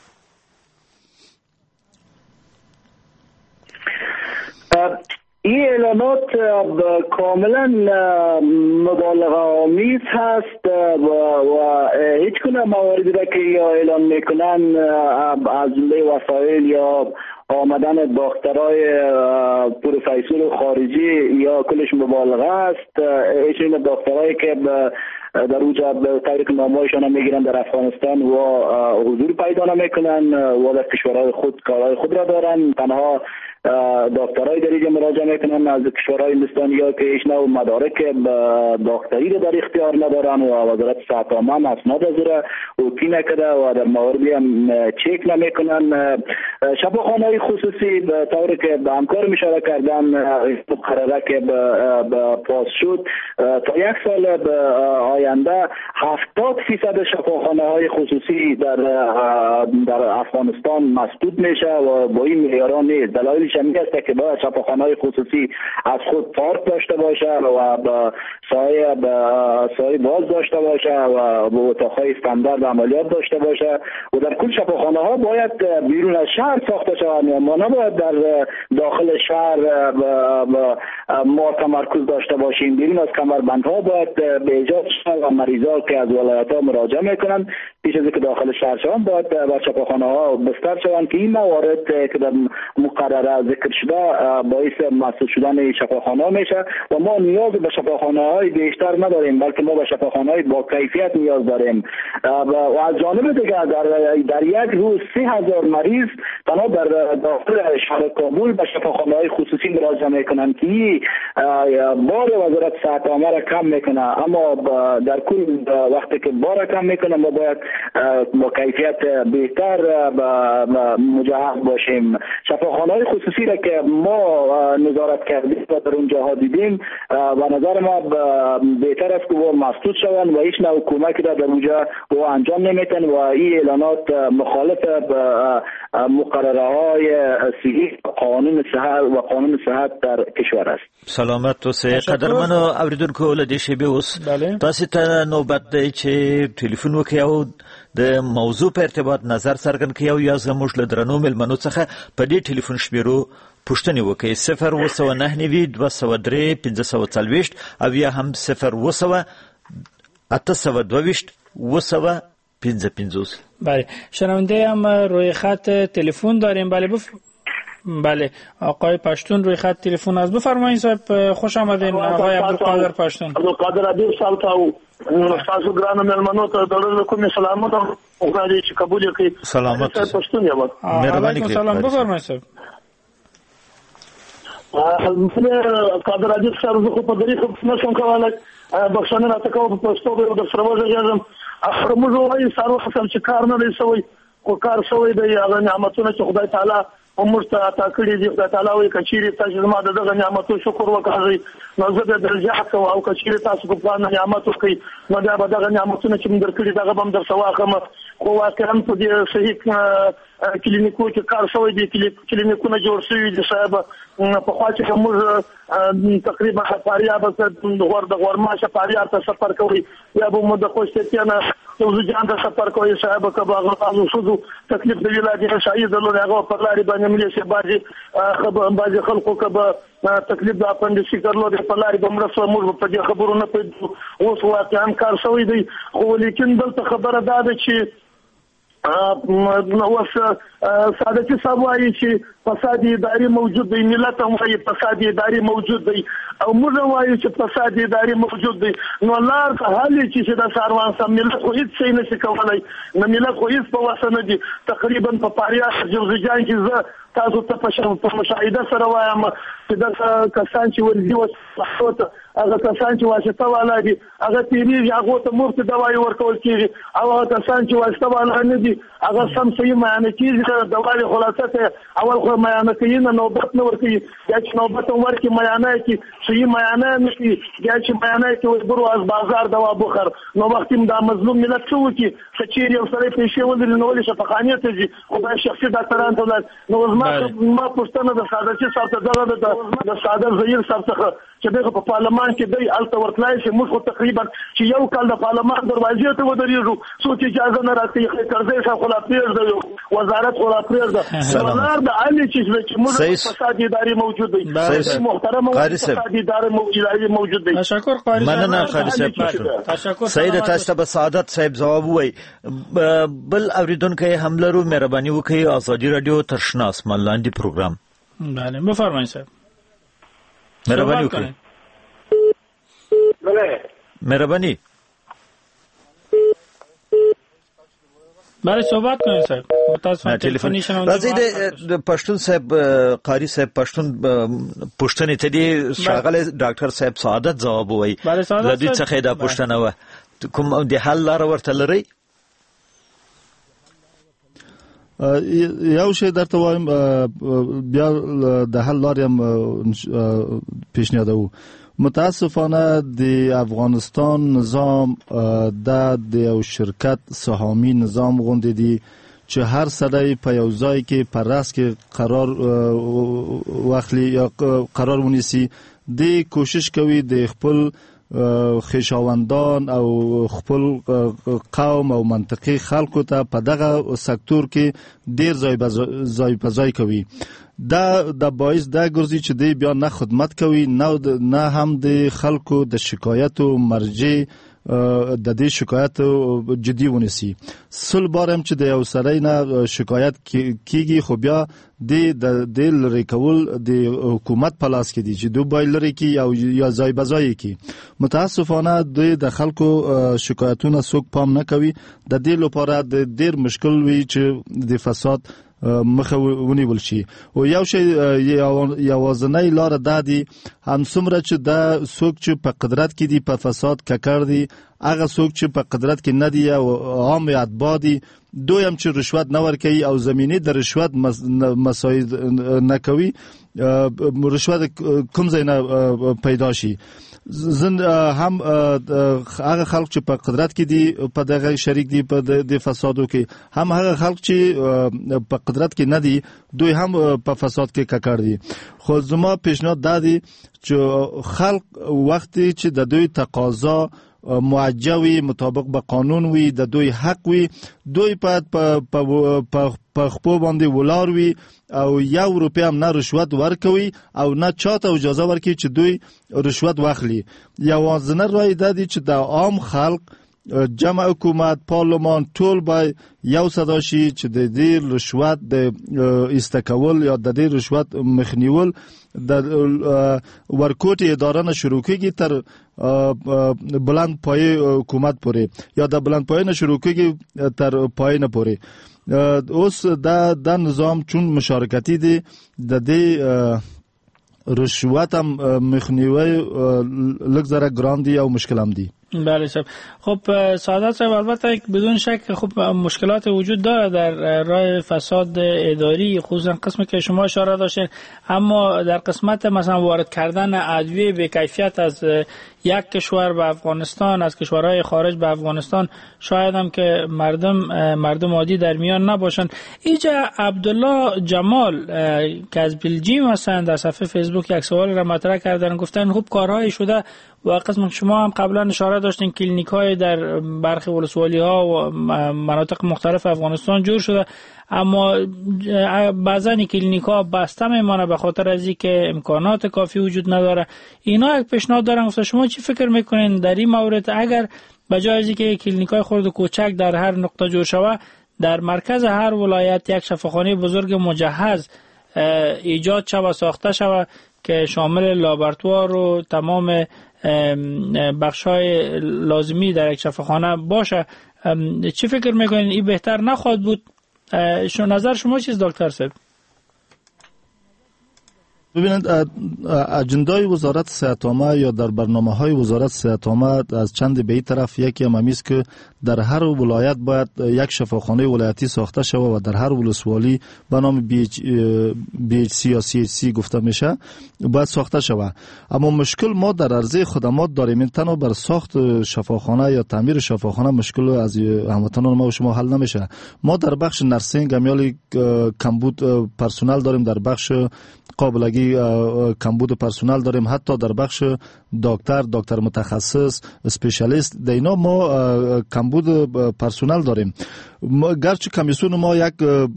این اعلانات کاملا مبالغه آمیز هست و, و هیچ گونه مواردی را که یا اعلان میکنن از جمله وسایل یا آمدن دکترای پروفسور خارجی یا کلش مبالغه است. این دکترایی که در اونجا به طریق نامه‌هایشان میگیرن در افغانستان و حضور پیدا نمیکنن و در کشورهای خود کارهای خود را دارن، تنها دکترای در اینجا مراجعه میکنن از کشورهای هندوستانی ها که هیچ نوع مدارک دکتری را در اختیار ندارن و وزارت صحت عامه اسناد از را اوکی نکرده و در مواردی هم چک نمیکنن. شفاخانه‌های خصوصی به طوری که به همکار اشاره کردن مقرره که به پاس شد تا یک سال به آینده هفتاد فیصد شفاخانه‌های خصوصی در در افغانستان مسدود میشه و با این معیاران نیست. دلایلش این است که باید شفاخانه‌های خصوصی از خود پارک داشته باشه و با سایه سایه باز داشته باشه و با اتاق‌های استاندارد عملیات داشته باشه و در کل شفاخانه‌ها باید بیرون از شهر ساخته شود. ما نباید در داخل شهر ما تمرکز داشته باشیم. بیرون از کمربندها باید به ایجاد شود و مریضا که از ولایت‌ها مراجعه میکنن پیش از اینکه داخل شهر شوند باید با شفاخانه‌ها بستر شوند که این موارد که در مقرره ذکر شده باعث مسدود شدن شفاخانه‌ها میشه و ما نیاز به شفاخانه‌های بیشتر نداریم بلکه ما به شفاخانه‌های با کیفیت نیاز داریم. و از جانب دیگر در, در یک روز سه هزار مریض تنها در داخل شهر کابل به شفاخانه‌های خصوصی مراجعه میکنن که بار وزارت صحت عامه را کم میکنه، اما در کل وقتی که بار کم میکنه ما باید با کیفیت بهتر مجهز باشیم. شفاخانه‌های خصوصی را که ما نظارت کردیم و در اونجاها دیدیم و نظر ما بهتر است که و مسدود شوند و هیچ نوع کمکی را در اونجا و انجام نمیتن و این اعلانات مخالف مقرره های صحی قانون صحت و قانون صحت در کشور است. سلامت اوسئ. قدرمنو اوریدونکو ولدي شیبه اوس تاسو ته نوبت دی چې ټلیفون وکړئ او د موضوع په ارتباط نظر څرګند کړئ او یا زموږ له درنو مېلمنو څخه په دې ټلیفون شمیرو پوښتنې وکړئ: صفر اوه سوه نهه نوي دوه سوه درې پنځه سوه څلوېښت او یا هم صفر اوه سوه اته سوه دوه ویشت اوه سوه پنځه پنځوس. بله، شنونده هم روی خط تلفن داریم. بله بف... بله آقای پشتون روی خط تلفن است. بفرمایید صاحب، خوش آمدین آقای عبدالقادر پشتون. عبدالقادر ادیب صاحب ته تاسو ګرانو مېلمنو ته د ډېر کوم سلامات او غواړي چې قبول کړئ. سلامات پشتون یم. مهرباني وکړئ. سلام بفرمایید صاحب. زه قادر عجیب سره زه خو په دې خو نشم کولای بخښنه راته کوم په پښتو به د سره وژغږم اخر موږ وایي سارو حسن چې کار نه دی سوی خو کار سوی دی هغه نعمتونه چې خدای تعالی موږ ته عطا کړي دي خدای تعالی وایي کچېرې تاسو زما دغه نعمتو شکر وکړئ نو زه د درجه کوم او کچېرې تاسو په پلان نعمت وکړئ نو دا به دغه نعمتونه چې موږ درکړي دغه به هم در سواخم خو واقعا په دې صحیح کلینیکو کې کار شوی دی کلینیکونه جوړ شوي دي صاحب په خوا چې موږ تقریبا فاریاب د غور د غورماشه فاریاب ته سفر کوي یا به مو د خوشتیانه توزجان ته سفر کوي صاحب کبا غوښتو شو تکلیف دی ولادي شاید له هغه په لاري باندې ملي شي باجی خبر باجی خلکو کبا تکلیف د اپندیسي کړلو د په لاري بمرسو موږ په دې خبرونه په اوس واقعا کار شوی دی خو لیکن دلته خبره ده چې نو وس ساده صاحب وايي چې فساد اداري موجود دی ملت هم وايي فساد اداري موجود دی او موږ وایو چې فساد اداري موجود دی نو لار ته حل چې د ساروان سم ملت خو هیڅ څه نشي کولای نو ملت خو هیڅ په وسه نه دي تقریبا په پاریا جوزجان کې زه تاسو ته په مشاهده سره وایم چې د کسان چې ورزي وسوته هغه کسان چې واسطه والا دي هغه تیریږي هغه ته مفت دوايي ورکول کیږي او هغه کسان چې واسطه والا نه دي هغه سم صحیح معنی کیږي دوايي خلاصته اول خو معنی کوي نه نوبت نه ورکي یا چې نوبت ورکي معنی کوي صحیح معنی نه کوي یا چې معنی کوي برو از بازار دوا بخر نو وخت دا مظلوم ملت شو کی سچیر یو سره پیښې ولر نو ولې شفقانیت دي خو دا شخصي ډاکټران ته نو ما ما پښتنه د ساده چې ساده دغه د ساده زیر سره چې دغه په پارلمان کې دی الته ورتلای شي موږ تقریبا چې یو کال د پارلمان دروازې ته ودرېږو څوک اجازه نه راکړي قرضې څخه خلا پرېږدي وزارت خلا پرېږدي ولر د علي چې موږ فساد اداري موجود دی محترم فساد اداري موجود دی تشکر قاری صاحب مننه قاری صاحب تشکر سید تاسو ته سعادت صاحب جواب وای بل اوریدونکو حمله رو مهرباني وکړئ ازادي رادیو ترشنا اسمان لاندې پروګرام بله بفرمایئ صاحب مهرباني وکړئ بله مهرباني بله صحبت کنید صاحب تاسو ټلیفوني شنو راځي د پښتون صاحب قاری صاحب پښتون پښتنې ته دی شاغله ډاکټر صاحب سعادت جواب وای د دې څخه دا پښتنه و کوم د حل لار ورته لري یو شی درته وایم بیا د حل لار هم پیشنهادو متاسفانه د افغانستان نظام د یو شرکت سهامی نظام غوندې دی چې هر سړی په یو ځای کې په راس کې قرار واخلي یا قرار ونیسي د کوشش کوي د خپل خیشاوندان او خپل قوم او منطقي خلکو ته په دغه سکتور کې ډیر ځای په ځای کوي دا د باعث دا ګرځي چې دی بیا نه خدمت کوي نه هم د خلکو د شکایتو مرجع د دې شکایت جدي ونیسي سل بارم چې د یو سړی نه شکایت کیږي خو بیا د د لری کول د حکومت په لاس کې دي چې دوی لری کی او یا ځای بځای کی متاسفانه د خلکو شکایتونه څوک پام نه کوي د دې لپاره د ډیر مشکل وي چې د فساد مخه ونیول شي او یو شی یوازنۍ لار دادی هم څومره چې دا څوک چې په قدرت کې دي په فساد ککړ دي هغه څوک چې په قدرت کې نه دي او عام اتباع دي دویم چې رشوت نه ورکوي او زمینه د رشوت مساعد نه کوي رشوت کوم ځای نه پیدا شي زن هم هغه خلک چې په قدرت کې دي په دغه شریک دي په د فسادو کې هم هغه خلک چې په قدرت کې نه دي دوی هم په فساد کې ککړ دي خو زما پیشنهاد دادی چې خلک وختي چې د دوی تقاضا معجوي مطابق به قانون وي د دوی حق وي دوی په په خپل باندې ولار وي او یو روپیا هم نه رشوت ورکوي او نه چاته اجازه ورکوي چې دوی رشوت واخلي یوازنه رای دادی چې د عام خلک جمع حکومت پارلمان ټول به یو صدا شي چې د دې رشوت د استکول یا د دې رشوت مخنیول د ورکوټي اداره نه شروع کیږي تر بلند پای حکومت پورې یا د بلند پای نه شروع کیږي تر پای نه پورې اوس دا د نظام چون مشارکتی دی د دې رشوت هم مخنیوی لږ ذره ګران دي او مشکل هم دي. بله صاحب. خب سعادت صاحب البته بدون شک خب مشکلات وجود داره در راه فساد اداری، خصوصا قسمی که شما اشاره داشتین، اما در قسمت مثلا وارد کردن ادویه به کیفیت از یک کشور به افغانستان، از کشورهای خارج به افغانستان، شاید هم که مردم مردم عادی در میان نباشن. اینجا عبدالله جمال که از بلژیم هستند در صفحه فیسبوک یک سوال را مطرح کردن، گفتن خب کارهای شده و قسم شما هم قبلا اشاره داشتین کلینیک های در برخی ولسوالی ها و مناطق مختلف افغانستان جور شده، اما بعضا کلینیک ها بسته میمانه به خاطر از اینکه امکانات کافی وجود نداره. اینا یک پیشنهاد دارن. گفته شما چی فکر میکنین در این مورد؟ اگر به جای از اینکه کلینیک های خرد و کوچک در هر نقطه جور شوه، در مرکز هر ولایت یک شفاخانه بزرگ مجهز ایجاد شوه، ساخته شوه که شامل لابراتوار و تمام بخش‌های لازمی در یک شفاخانه باشه، چی فکر میکنین؟ این بهتر نخواهد بود؟ شو نظر شما چیست دکتر صاحب؟ ببینید اجندای وزارت صحت عامه یا در برنامه های وزارت صحت عامه از چند به این طرف یکی هم است که در هر ولایت باید یک شفاخانه ولایتی ساخته شود و در هر ولسوالی به نام بی اچ سی یا سی اچ سی گفته میشه باید ساخته شود. اما مشکل ما در عرضه خدمات داریم، تنها بر ساخت شفاخانه یا تعمیر شفاخانه مشکل از هموطنان ما و شما حل نمیشه. ما در بخش نرسینگ امیالی کمبود پرسنل داریم، در بخش قابلگی کمبود پرسنل داریم، حتی در بخش دکتر دکتر متخصص اسپیشالیست در اینا ما کمبود پرسنل داریم. گرچه کمیسیون ما یک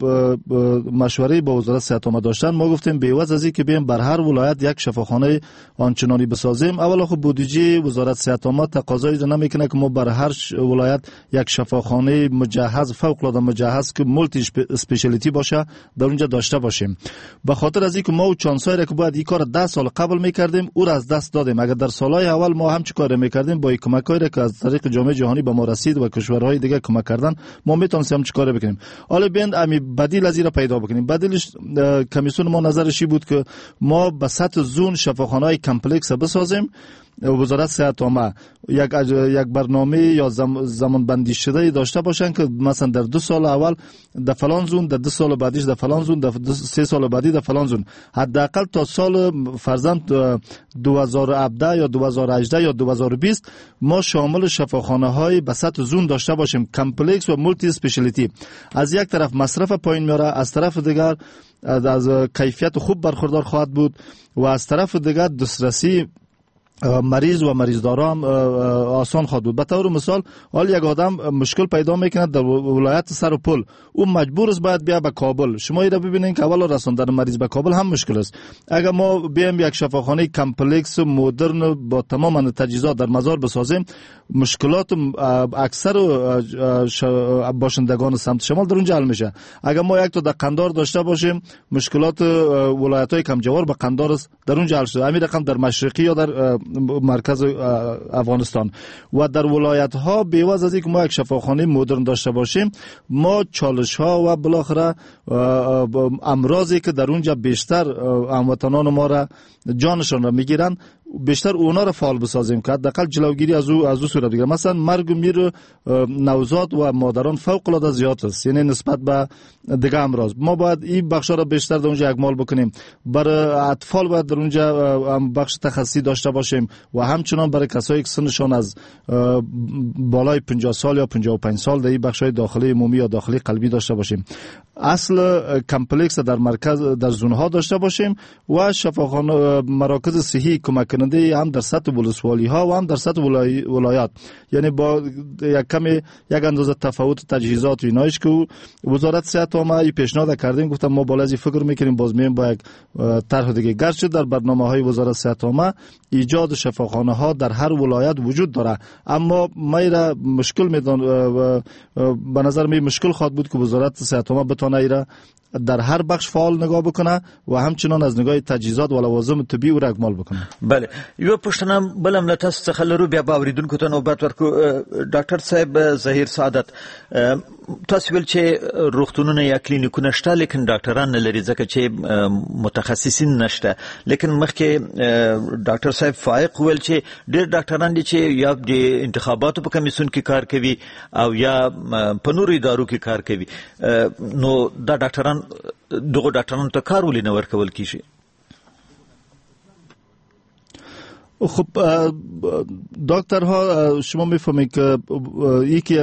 مشوره با وزارت صحت عامه داشتن، ما گفتیم به عوض از اینکه بیایم بر هر ولایت یک شفاخانه آنچنانی بسازیم، اولا خب بودجه وزارت صحت عامه تقاضای نمیکنه که ما بر هر ولایت یک شفاخانه مجهز فوق العاده مجهز که مولتی اسپیشالیتی باشه در اونجا داشته باشیم. به خاطر از اینکه ما چانسای را که باید این کار ده سال قبل میکردیم او را از دست دادیم. اگر در سالهای اول ما هم چه کار میکردیم با کمکایی را که از طریق جامعه جهانی به ما رسید و کشورهای دیگه کمک کردن، ما میتونستیم چه کار بکنیم. حالا بیاین امی بدیل از این را پیدا بکنیم. بدیلش کمیسیون ما نظرشی بود که ما به سطح زون شفاخانه‌های کمپلکس بسازیم. وزارت صحت عامه یک یک برنامه یا زم زمان بندی شده داشته باشن که مثلا در دو سال اول در فلان زون، در دو سال بعدیش در فلان زون، در سه سال بعدی در فلان زون، حداقل تا سال فرضاً دو هزار و هفده یا دو هزار و هجده یا دو هزار و بیست ما شامل شفاخانه های به سطح زون داشته باشیم، کمپلکس و مولتی اسپیشالیتی. از یک طرف مصرف پایین میاره، از طرف دیگر از کیفیت خوب برخوردار خواهد بود و از طرف دیگر دسترسی مریض و مریضدارا هم آسان خواهد بود. به طور مثال حال یک آدم مشکل پیدا میکنه در ولایت سر و پل، او مجبور است باید بیا به کابل. شما اینا ببینید که اول رساندن مریض به کابل هم مشکل است. اگر ما بیایم یک شفاخانه کمپلکس مدرن با تمام تجهیزات در مزار بسازیم، مشکلات اکثر باشندگان سمت شمال در اونجا حل میشه. اگر ما یک تا در قندار داشته باشیم، مشکلات ولایت‌های کم جوار به قندار است در اونجا حل شده. همین رقم در مشرقی یا در مرکز افغانستان و در ولایت ها به عوض از اینکه ما یک شفاخانه مدرن داشته باشیم، ما چالش ها و بالاخره امراضی که در اونجا بیشتر هموطنان ما را جانشان را میگیرن، بیشتر اونا را فعال بسازیم که حداقل جلوگیری از او از او صورت بگیره. مثلا مرگ و میر نوزاد و مادران فوق العاده زیاد است، یعنی نسبت به دیگه امراض. ما باید این بخشا را بیشتر در اونجا اکمال بکنیم. برای اطفال باید در اونجا بخش تخصصی داشته باشیم و همچنان برای کسایی که سنشان از بالای پنجاه سال یا پنجاه و پنج سال در این بخشای داخلی عمومی یا داخلی قلبی داشته باشیم. اصل کمپلکس در مرکز در زونها داشته باشیم و شفاخانه مراکز صحی کمک کننده هم در سطح ولسوالی ها و هم در سطح ولایات، یعنی با یک کمی یک اندازه تفاوت تجهیزات و اینایش که وزارت صحت عامه پیشنهاد کردیم. گفتم ما بالا از فکر میکنیم باز میایم با یک طرح دیگه. گرچه در برنامه های وزارت صحت عامه ایجاد شفاخانه ها در هر ولایت وجود داره، اما ما مشکل میدون به نظر می مشکل خواهد بود که وزارت صحت عامه بتونه ایرا در هر بخش فعال نگاه بکنه و همچنان از نگاه تجهیزات و لوازم طبی او را اکمال بکنه. بله، یو پښتنه بلم له تاسو څخه لرو، بیا به اوریدونکو ته نوبت ورکو. ډاکټر صاحب ظهیر سعادت، تاسو ویل چې روغتونونه یا کلینیکونه شته لیکن ډاکټران نه لري ځکه چې متخصصین نشته. لیکن مخکې ډاکټر صاحب فائق ویل چې ډېر ډاکټران دي چې یا د انتخاباتو په کمیسیون کې کار کوي او یا په نورو ادارو کې کار کوي. نو دا ډاکټران دغه ډاکټرانو ته کار ولې نه ورکول کیږي؟ خب دکترها شما میفهمید که یکی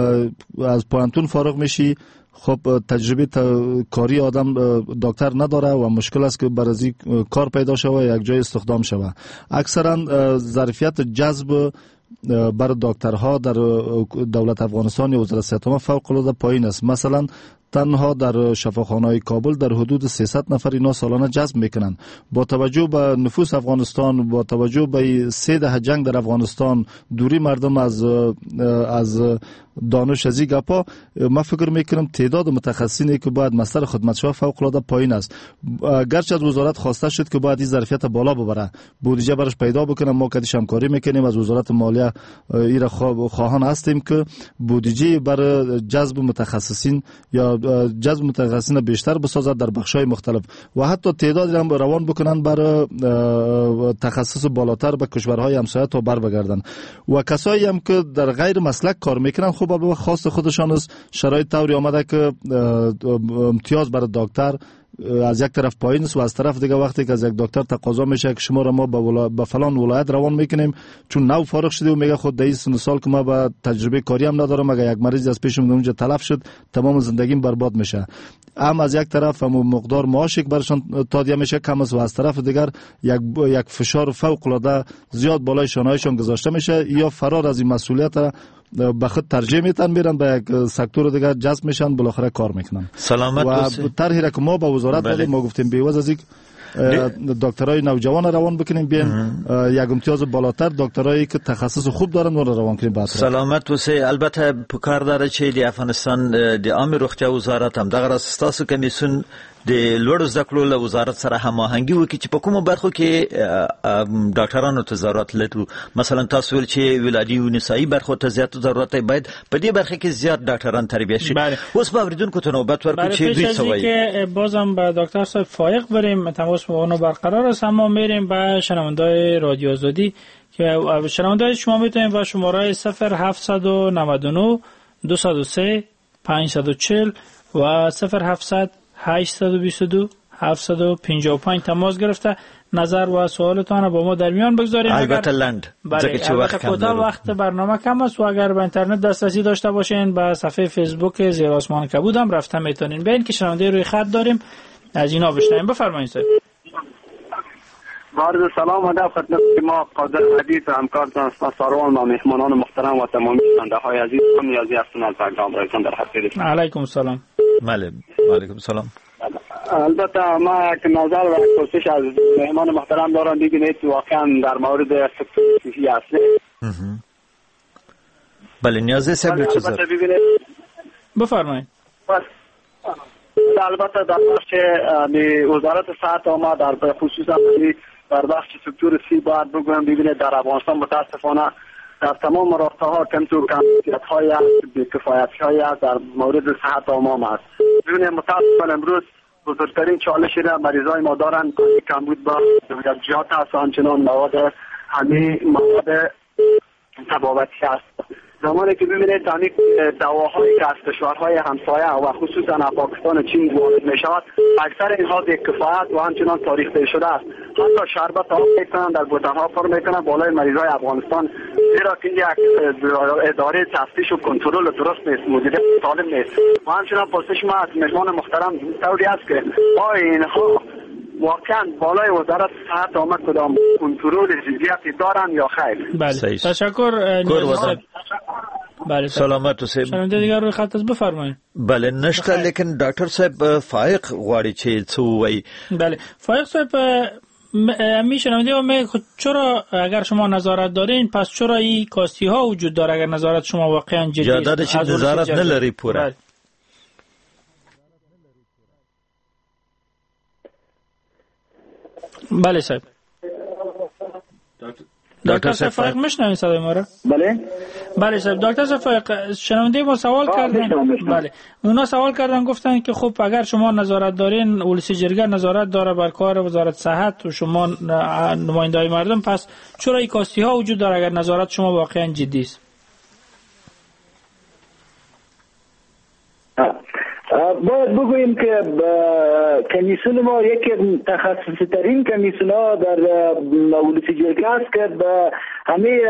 از پوانتون فارغ میشی، خب تجربه کاری آدم دکتر نداره و مشکل است که برای کار پیدا شوه یک جای استخدام شوه. اکثرا ظرفیت جذب برای دکترها در دولت افغانستان یا وزارت صحت فوق العاده پایین است. مثلا تنها در شفاخانه‌های کابل در حدود سیصد نفر اینا سالانه جذب میکنن. با توجه به نفوس افغانستان، با توجه به سه دهه جنگ در افغانستان، دوری مردم از از دانش از این گپا، من فکر میکنم تعداد متخصصینی که باید مستر خدمت شوه فوق العاده پایین است. گرچه از وزارت خواسته شد که باید این ظرفیت بالا ببره، بودجه براش پیدا بکنه، ما کدیش همکاری میکنیم از وزارت مالیه ایرا خواهان هستیم که بودجه برای جذب متخصصین یا جذب متخصصین بیشتر بسازد در بخش‌های مختلف و حتی تعدادی هم روان بکنن برای تخصص بالاتر به کشورهای همسایه تا بر بگردن. و کسایی هم که در غیر مسلک کار میکنن خب به خاص خودشان است، شرایط طوری آمده که امتیاز برای دکتر از یک طرف پایین است و از طرف دیگه وقتی که از یک دکتر تقاضا میشه که شما را ما به ولا... به فلان ولایت روان میکنیم چون نو فارغ شده و میگه خود در این سن سال که ما با تجربه کاری هم ندارم، اگه یک مریض از پیشم اونجا تلف شد تمام زندگیم برباد میشه. هم از یک طرف هم مقدار معاشی که برشان تادیه میشه کم است و از طرف دیگر یک یک فشار فوق العاده زیاد بالای شانه‌هایشان گذاشته میشه یا فرار از این مسئولیت به خود ترجیح میتن میرن به یک سکتور دیگر جذب میشن، بالاخره کار میکنن. سلامت و طرحی را که ما به وزارت دادیم، ما گفتیم بیوز از یک دکترای نوجوان روان بکنیم بیان یک امتیاز بالاتر دکترایی که تخصص خوب دارن رو روان کنیم بعد. سلامت وسی البته پکار داره چې د افغانستان د عامه روغتیا وزارت هم دغه راستاسو کمیسیون د لوړ زده کړو له وزارت سره هماهنګي وکړي چې په کومو برخو کې ډاکټرانو ته ضرورت لري. مثلا تاسو ویل چې ولادي او نسایي برخو ته زیات ضرورت دی، باید په دې برخه کې زیات ډاکټران تربیه شي. اوس به اوریدونکو ته نوبت ورکړو چې دوی څه وایي. که بازم به دکتر صاحب فائق بریم، تماس با اونو برقرار است، اما میریم به شنوندای رادیو آزادی که شنوندای شما میتونید با شماره صفر هفت نه نه دو صفر سه پنج چهار صفر و صفر هفت هشت دو دو هفت پنج پنج تماس گرفته نظر و سوالتان با ما در میان بگذارید. البته لند بله، البته کوتاه وقت برنامه کم است و اگر به اینترنت دسترسی داشته باشین به صفحه فیسبوک زیر آسمان کبود هم رفته میتونین. ببین که شنونده روی خط داریم، از اینا بشنویم. بفرمایید صاحب. عرض سلام و ادب خدمت ما قادر حدیث و همکارتان است ساروان و مهمانان محترم و تمامی شنونده های عزیز و نیازی هستند از برنامه رایتان در خدمتتون. علیکم السلام. بله، علیکم السلام. البته ما یک نظر و پرسش از مهمان محترم دارم، ببینید واقعا در مورد سکتور صحی اصلی. بله، نیازی صاحب چه بفرمایید. البته در بخش وزارت صحت ما در خصوصا در بخش سکتور سی باید بگویم ببینید در افغانستان متاسفانه در تمام راستاها کم تو کمیت های است، بی‌کفایتی های است در مورد صحت عموم است. ببینید متاسفانه امروز بزرگترین چالشی را مریضای ما دارن کمبود با جهات است، همچنان مواد همه مواد تبابتی است. زمانی که ببینید تامیک دواهایی که از کشورهای همسایه و خصوصا پاکستان و چین وارد می شود، اکثر اینها بی‌کفایت و همچنان تاریخی شده است. حتی شربت آب میکنن در بوتنها پر میکنن بالای مریضای افغانستان، زیرا که یک اداره تفتیش و کنترل درست نیست، مدیریت سالم نیست. و همچنان پرسش ما از مهمان محترم طوری است که آیا اینها واقعا بالای وزارت صحت آمد کدام کنترل جزئیاتی دارن یا خیر؟ بله، تشکر. بله، سلامت صاحب. شنونده دیگر روی خط است، بفرمایید. بله، نشته لیکن ډاکټر صاحب فائق غواړي چې څه وایي. بله، فائق صاحب میشنونده و می چرا اگر شما نظارت دارین پس چرا این کاستی ها وجود داره اگر نظارت شما واقعا جدی است؟ جداد چه نظارت نلری پورا. بله صاحب. دکتر شفایق میشنوید صدای ما را؟ بله بله صاحب. دکتر شفایق شنونده ما سوال کردن. بله اونا سوال کردن گفتن که خب اگر شما نظارت دارین، ولسی جرگه نظارت داره بر کار وزارت صحت و شما نماینده‌های مردم، پس چرا این کاستی ها وجود داره اگر نظارت شما واقعا جدی است؟ باید بگوییم که کمیسیون ما یکی تخصصی ترین کمیسیون ها در ولسی جرگه است که همه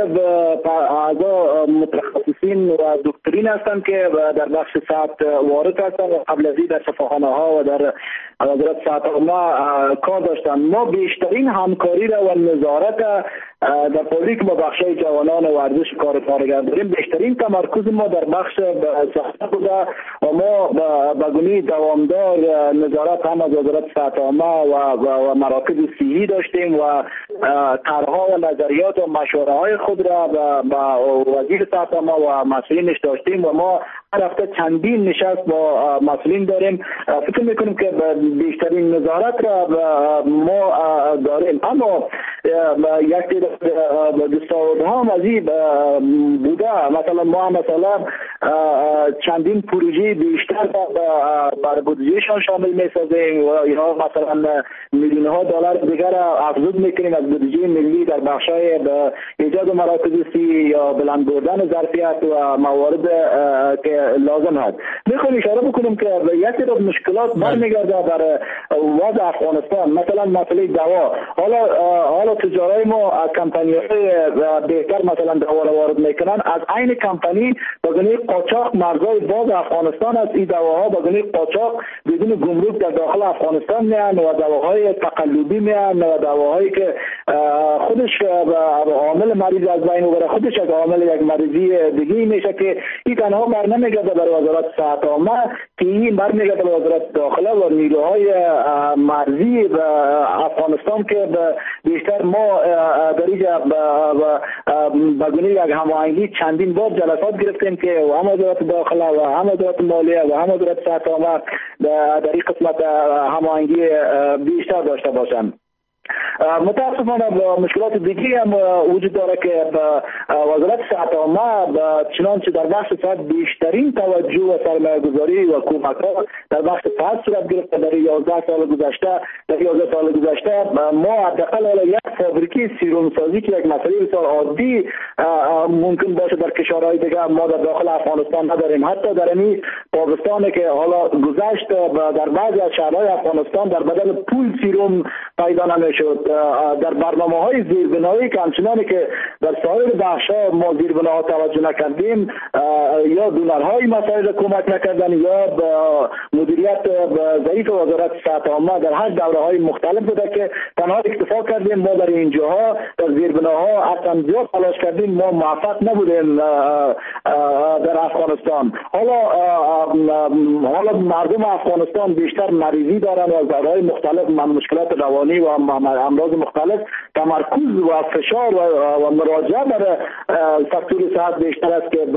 اعضا متخصصین و دکترین هستند که در بخش صحت وارد هستند و قبل از این در شفاخانه ها و در وزارت صحت عامه کار داشتند. ما بیشترین همکاری را و نظارت در پابلیک با بخش جوانان و ورزش کار کارگر داریم. بیشترین تمرکز ما در بخش صحت بوده و ما به گونه دوامدار نظارت هم از وزارت صحت عامه و, و, و مراکز صحی داشتیم و طرح‌ها و نظریات و مشوره های خود را با وزیر صحت عامه و مسئولینش داشتیم و ما هر هفته چندین نشست با مسئولین داریم. فکر میکنیم که بیشترین نظارت را ما داریم، اما یک دستاورد ها هم از این بوده. مثلا ما مثلا چندین پروژه بیشتر بر بودجهشان شامل میسازیم و یا مثلا میلیون ها دلار دیگر افزود میکنیم از بودجه ملی در بخشای ایجاد مراکز صحی یا بلند بردن ظرفیت و موارد که لازم هست. میخوام اشاره بکنم که یک سری مشکلات برمیگرده بر وضع افغانستان، مثلا مسئله دوا. حالا حالا تجارای ما از کمپانی‌های بهتر مثلا دوا را وارد میکنن، از عین کمپانی با گونه قاچاق مرزهای باز افغانستان است. این دواها با گونه قاچاق بدون گمرک در داخل افغانستان میان و دواهای تقلبی میان و دواهایی که خودش عامل مریض از بین میبره، خودش از عامل یک مریضی دیگه میشه که این تنها بر نمیگرده بر وزارت صحت عامه، که این برمیگرده به وزارت داخله و نیروهای مرزی و افغانستان که بیشتر ما در اینجا به گونه یک هماهنگی چندین بار جلسات گرفتیم که هم وزارت داخله و هم وزارت مالیه و هم وزارت صحت عامه در این قسمت هماهنگی بیشتر داشته باشند. متاسفانه مشکلات دیگه هم وجود داره که وزارت صحت عامه چنانچه در بخش صحت بیشترین توجه و سرمایه گذاری و کمک ها در بخش صحت صورت گرفته. در یازده سال گذشته در یازده سال گذشته ما حداقل یک فابریکه سیروم سازی که یک مسئله بسیار عادی ممکن باشه در کشورهای دیگه ما در داخل افغانستان نداریم. حتی در این پاکستان که حالا گذشت در بعضی از شهرهای افغانستان در بدل پول سیروم پیدا نمیشد. در برنامه‌های زیربنایی که همچنانی که در سایر بخش‌ها ما زیربناها توجه نکردیم یا دونرهای مسائل کمک نکردن یا مدیریت ضعیف وزارت صحت عامه در هر دوره‌های مختلف بوده که تنها اکتفا کردیم. ما در اینجاها در زیربناها اصلا زیاد تلاش کردیم، ما موفق نبودیم در افغانستان. حالا حالا مردم افغانستان بیشتر مریضی دارن و از دوره‌های مختلف مشکلات روانی و امراض مختلف تمرکز و فشار و, و مراجعه بر سکتور صحت بیشتر است که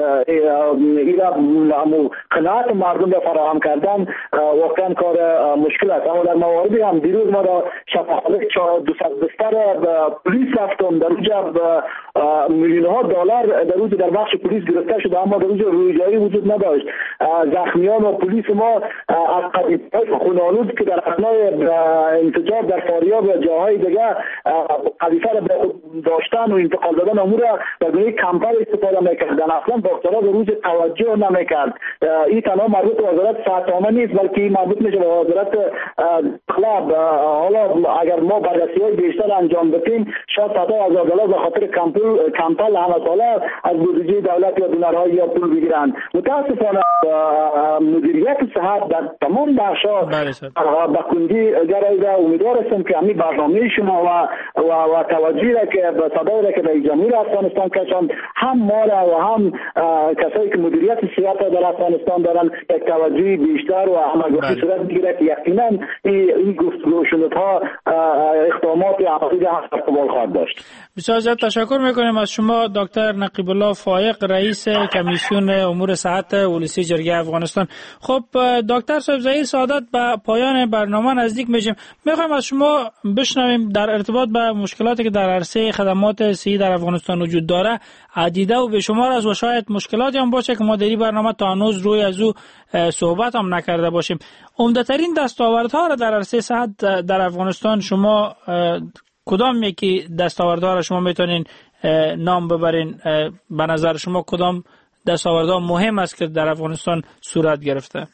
اینا قناعت مردم را فراهم کردن واقعا کار مشکل است. اما در مواردی هم دیروز ما را شفاخانه دو صد بستر پلیس رفتم، در اونجا میلیون ها دلار در اونجا در بخش پلیس گرفته شده، اما در اونجا رویجایی وجود نداشت. زخمیان و پلیس ما از قضیه‌های خونالود که در اثناء انفجار در فاریاب و جاهای دیگه قذیفه را داشتن و انتقال دادن امور را در گونه کمپر استفاده میکردن، اصلا دکترها به روز توجه نمیکرد. این تنها مربوط به وزارت صحت عامه نیست بلکه این مربوط میشه به وزارت داخله. حالا اگر ما بررسی‌های بیشتر انجام بدیم شاید صدها هزار دلار به خاطر کمپل کمپل همه ساله از بودجه دولت یا دونرها یا پول بگیرن. متاسفانه مدیریت صحت در تمام بخش‌ها به کندی گرایده. امیدوار هستم که همین برنامه شما و و, و توجهی را که به صدایی را که در جمهوری افغانستان کشان هم ما را و هم کسایی که مدیریت صحت در افغانستان دارن یک توجهی بیشتر و هماگوشی صورت بگیره که یقینا این گفتگو شنودها اقدامات عملی هم احتمال خواهد داشت. بسیار زیاد تشکر میکنیم از شما دکتر نقیب الله فایق، رئیس کمیسیون امور صحت ولسی جرگه افغانستان. خب دکتر صاحب ظهیر سعادت، به پایان برنامه نزدیک میشیم. میخوایم از شما بشنویم در ارتباط به مشکلاتی که در عرصه خدمات صحی در افغانستان وجود داره، عدیده و بشمار از و شاید مشکلاتی هم باشه که ما در این برنامه تا هنوز روی از او صحبت هم نکرده باشیم. عمده‌ترین دستاوردها را در عرصه صحت در افغانستان شما کدام یکی دستاوردها را شما میتونین نام ببرین؟ به نظر شما کدام دستاوردها مهم است که در افغانستان صورت گرفته؟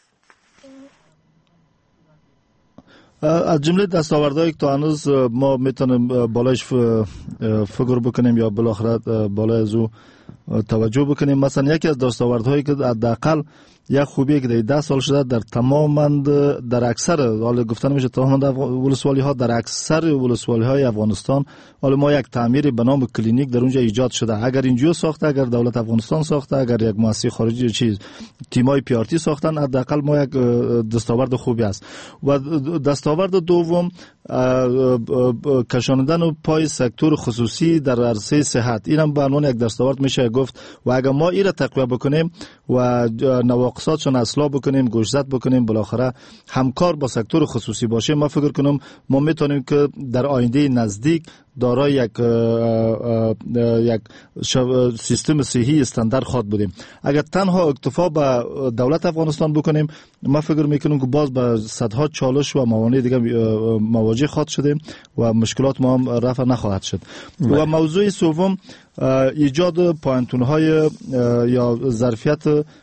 از جمله دستاوردهایی که تا هنوز ما میتونیم بالایش فکر بکنیم یا بالاخره بالای از او توجه بکنیم، مثلا یکی از دستاوردهایی که حداقل یک خوبی که در ده سال شده در تمام در اکثر، حالا گفتن میشه تمام ولسوالی ها، در اکثر ولسوالی های افغانستان حالا ما یک تعمیر به نام کلینیک در اونجا ایجاد شده. اگر اینجا ساخته، اگر دولت افغانستان ساخته، اگر یک مؤسسه خارجی چیز تیمای پی آر تی ساختن، حداقل ما یک دستاورد خوبی است. و دستاورد دوم کشاندن پای سکتور خصوصی در عرصه صحت، اینم به عنوان یک دستاورد میشه گفت. و اگر ما این را تقویت بکنیم و نواقصاتشون اصلاح بکنیم، گوشزد بکنیم، بالاخره همکار با سکتور خصوصی باشیم، ما فکر کنم ما میتونیم که در آینده نزدیک دارای یک یک سیستم صحی استاندارد خود بودیم. اگر تنها اکتفا به دولت افغانستان بکنیم، ما فکر میکنم که باز به صدها چالش و موانع دیگه مواجه خواهد شدیم و مشکلات ما هم رفع نخواهد شد. و موضوع سوم ایجاد پوانتون‌های یا ظرفیت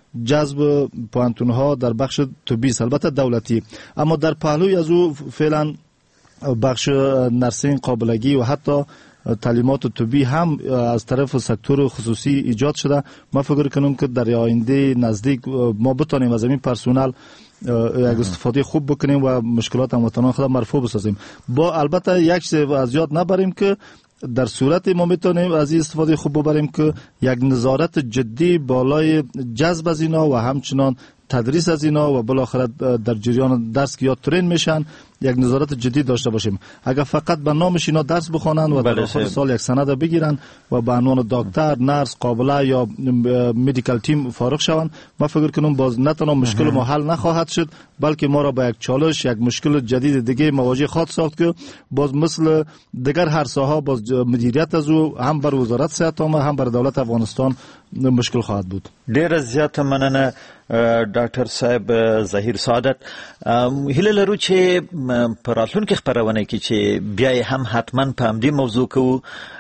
جذب پوانتون‌ها در بخش طبی، البته دولتی، اما در پهلوی از او فعلا بخش نرسینگ، قابلگی و حتی تعلیمات طبی هم از طرف سکتور خصوصی ایجاد شده. ما فکر کنم که در آینده نزدیک ما بتانیم از این پرسونل یک استفاده خوب بکنیم و مشکلات هموطنان خود مرفوع بسازیم. با البته یک چیز از یاد نبریم که در صورت ما میتونیم از این استفاده خوب ببریم که یک نظارت جدی بالای جذب از اینا و همچنان تدریس از اینا و بالاخره در جریان درس که یا ترین میشن یک نظارت جدی داشته باشیم. اگر فقط به نامش اینا درس بخونن و در آخر سال یک سند بگیرن و به عنوان دکتر، نرس، قابله یا مدیکال تیم فارغ شوند، ما فکر کنم باز نه تنها مشکل ما حل نخواهد شد، بلکه ما را به یک چالش، یک مشکل جدید دیگه مواجه خواهد ساخت که باز مثل دیگر هر ساحه باز مدیریت از او هم بر وزارت صحت عامه هم بر دولت افغانستان مشکل خواهد بود. ډیر زیات مننه ډاکټر صاحب ظهیر سعادت. هیله لرو چې په راتلونکي خپرونه کې چې بیا هم حتما په همدې موضوع کوو،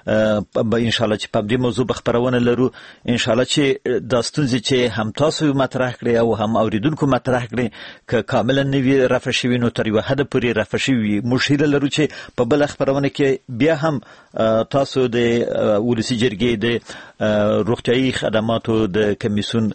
به ان شاء الله چې په همدې موضوع به خپرونه لرو، ان شاء الله چې د ستونزې چې هم تاسو مطرح کړئ او هم اوریدونکو مطرح کړئ که کاملا نوي رفع شوي نو تر یوه حده پورې رفع شوي. موږ هیله لرو چې په بله خپرونه کې بیا هم تاسو د ولسي جرګې د روغتیايي خدماتو د کمیسیون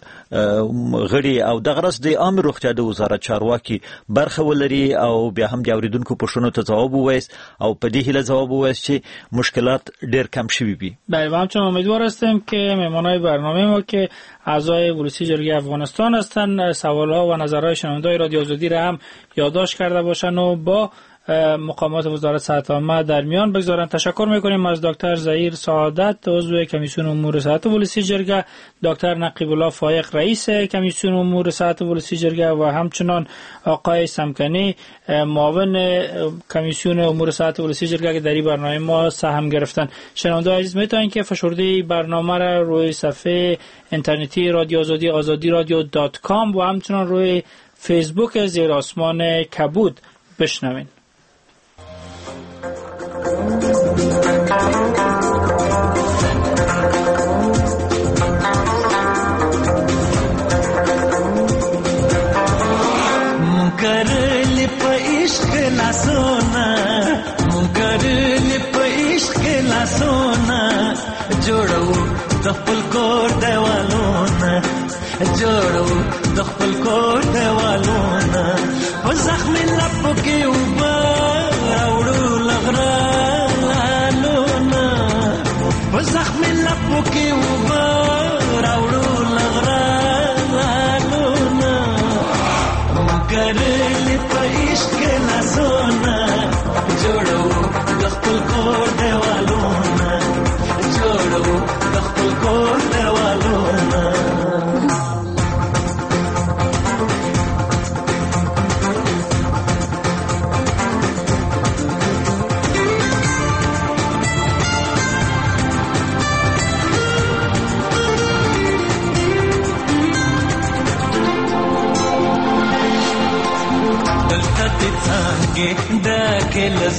غړي او د غرض د عام روغتیا د وزارت چارواکي برخه ولري او بیا هم د اوریدونکو پوښتنو ته ځواب ووایست او په دې هیله ځواب ووایست چې مشکلات ډیر کم شوي وي. بله، و همچنین امیدوار هستیم که مهمانای برنامه ما که اعضای ولسی جرگه افغانستان هستند سوالها و نظرهای شنوندگان رادیو آزادی را هم یادداشت کرده باشند و با مقامات وزارت صحت عامه در میان بگذارن. تشکر میکنیم از دکتر ظهیر سعادت عضو کمیسیون امور صحت ولسی جرگه، دکتر نقیب الله فایق رئیس کمیسیون امور صحت ولسی جرگه و همچنان آقای سمکنی معاون کمیسیون امور صحت ولسی جرگه که در این برنامه ما سهم گرفتن. شنوندگان عزیز میتونن که فشرده برنامه را روی صفحه اینترنتی رادیو آزادی آزادی رادیو دات کام و همچنان روی فیسبوک زیر آسمان کبود بشنوین. मुकरली पे इश्क ना सोना, मुकरली पे इश्क ना सोना, जोड़ो दफल को देवालोना, जोड़ो दफल को देवालोना, वो ज़ख्मी लपो के ऊपर उड़ू लगरा लोना, वो ज़ख्मी लपो के ऊपर उड़ू लगरा लोना, मुकरली पे इश्क ना सोना, जोड़ो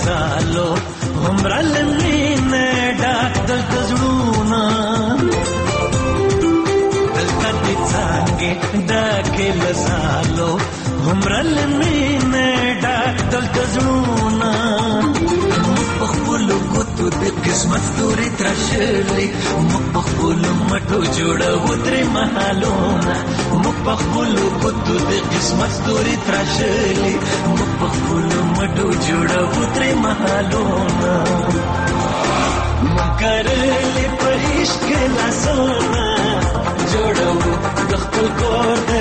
لسالو همرل مینه ډاک دلته زړونه دلته دې څانګې ډاکې لسالو همرل مینه ډاک دلته زړونه په خپلو ګوتو د قسمت ستوري تراشلي موږ په خپلو مټو جوړوو ترې مهالونه موږ په خپلو ګوتو د قسمت ستوري تراشلي موږ په خپلو مټو جوړوو ترې مهالونه موږ کرلي په عشق لاسونه جوړوو د خپل کور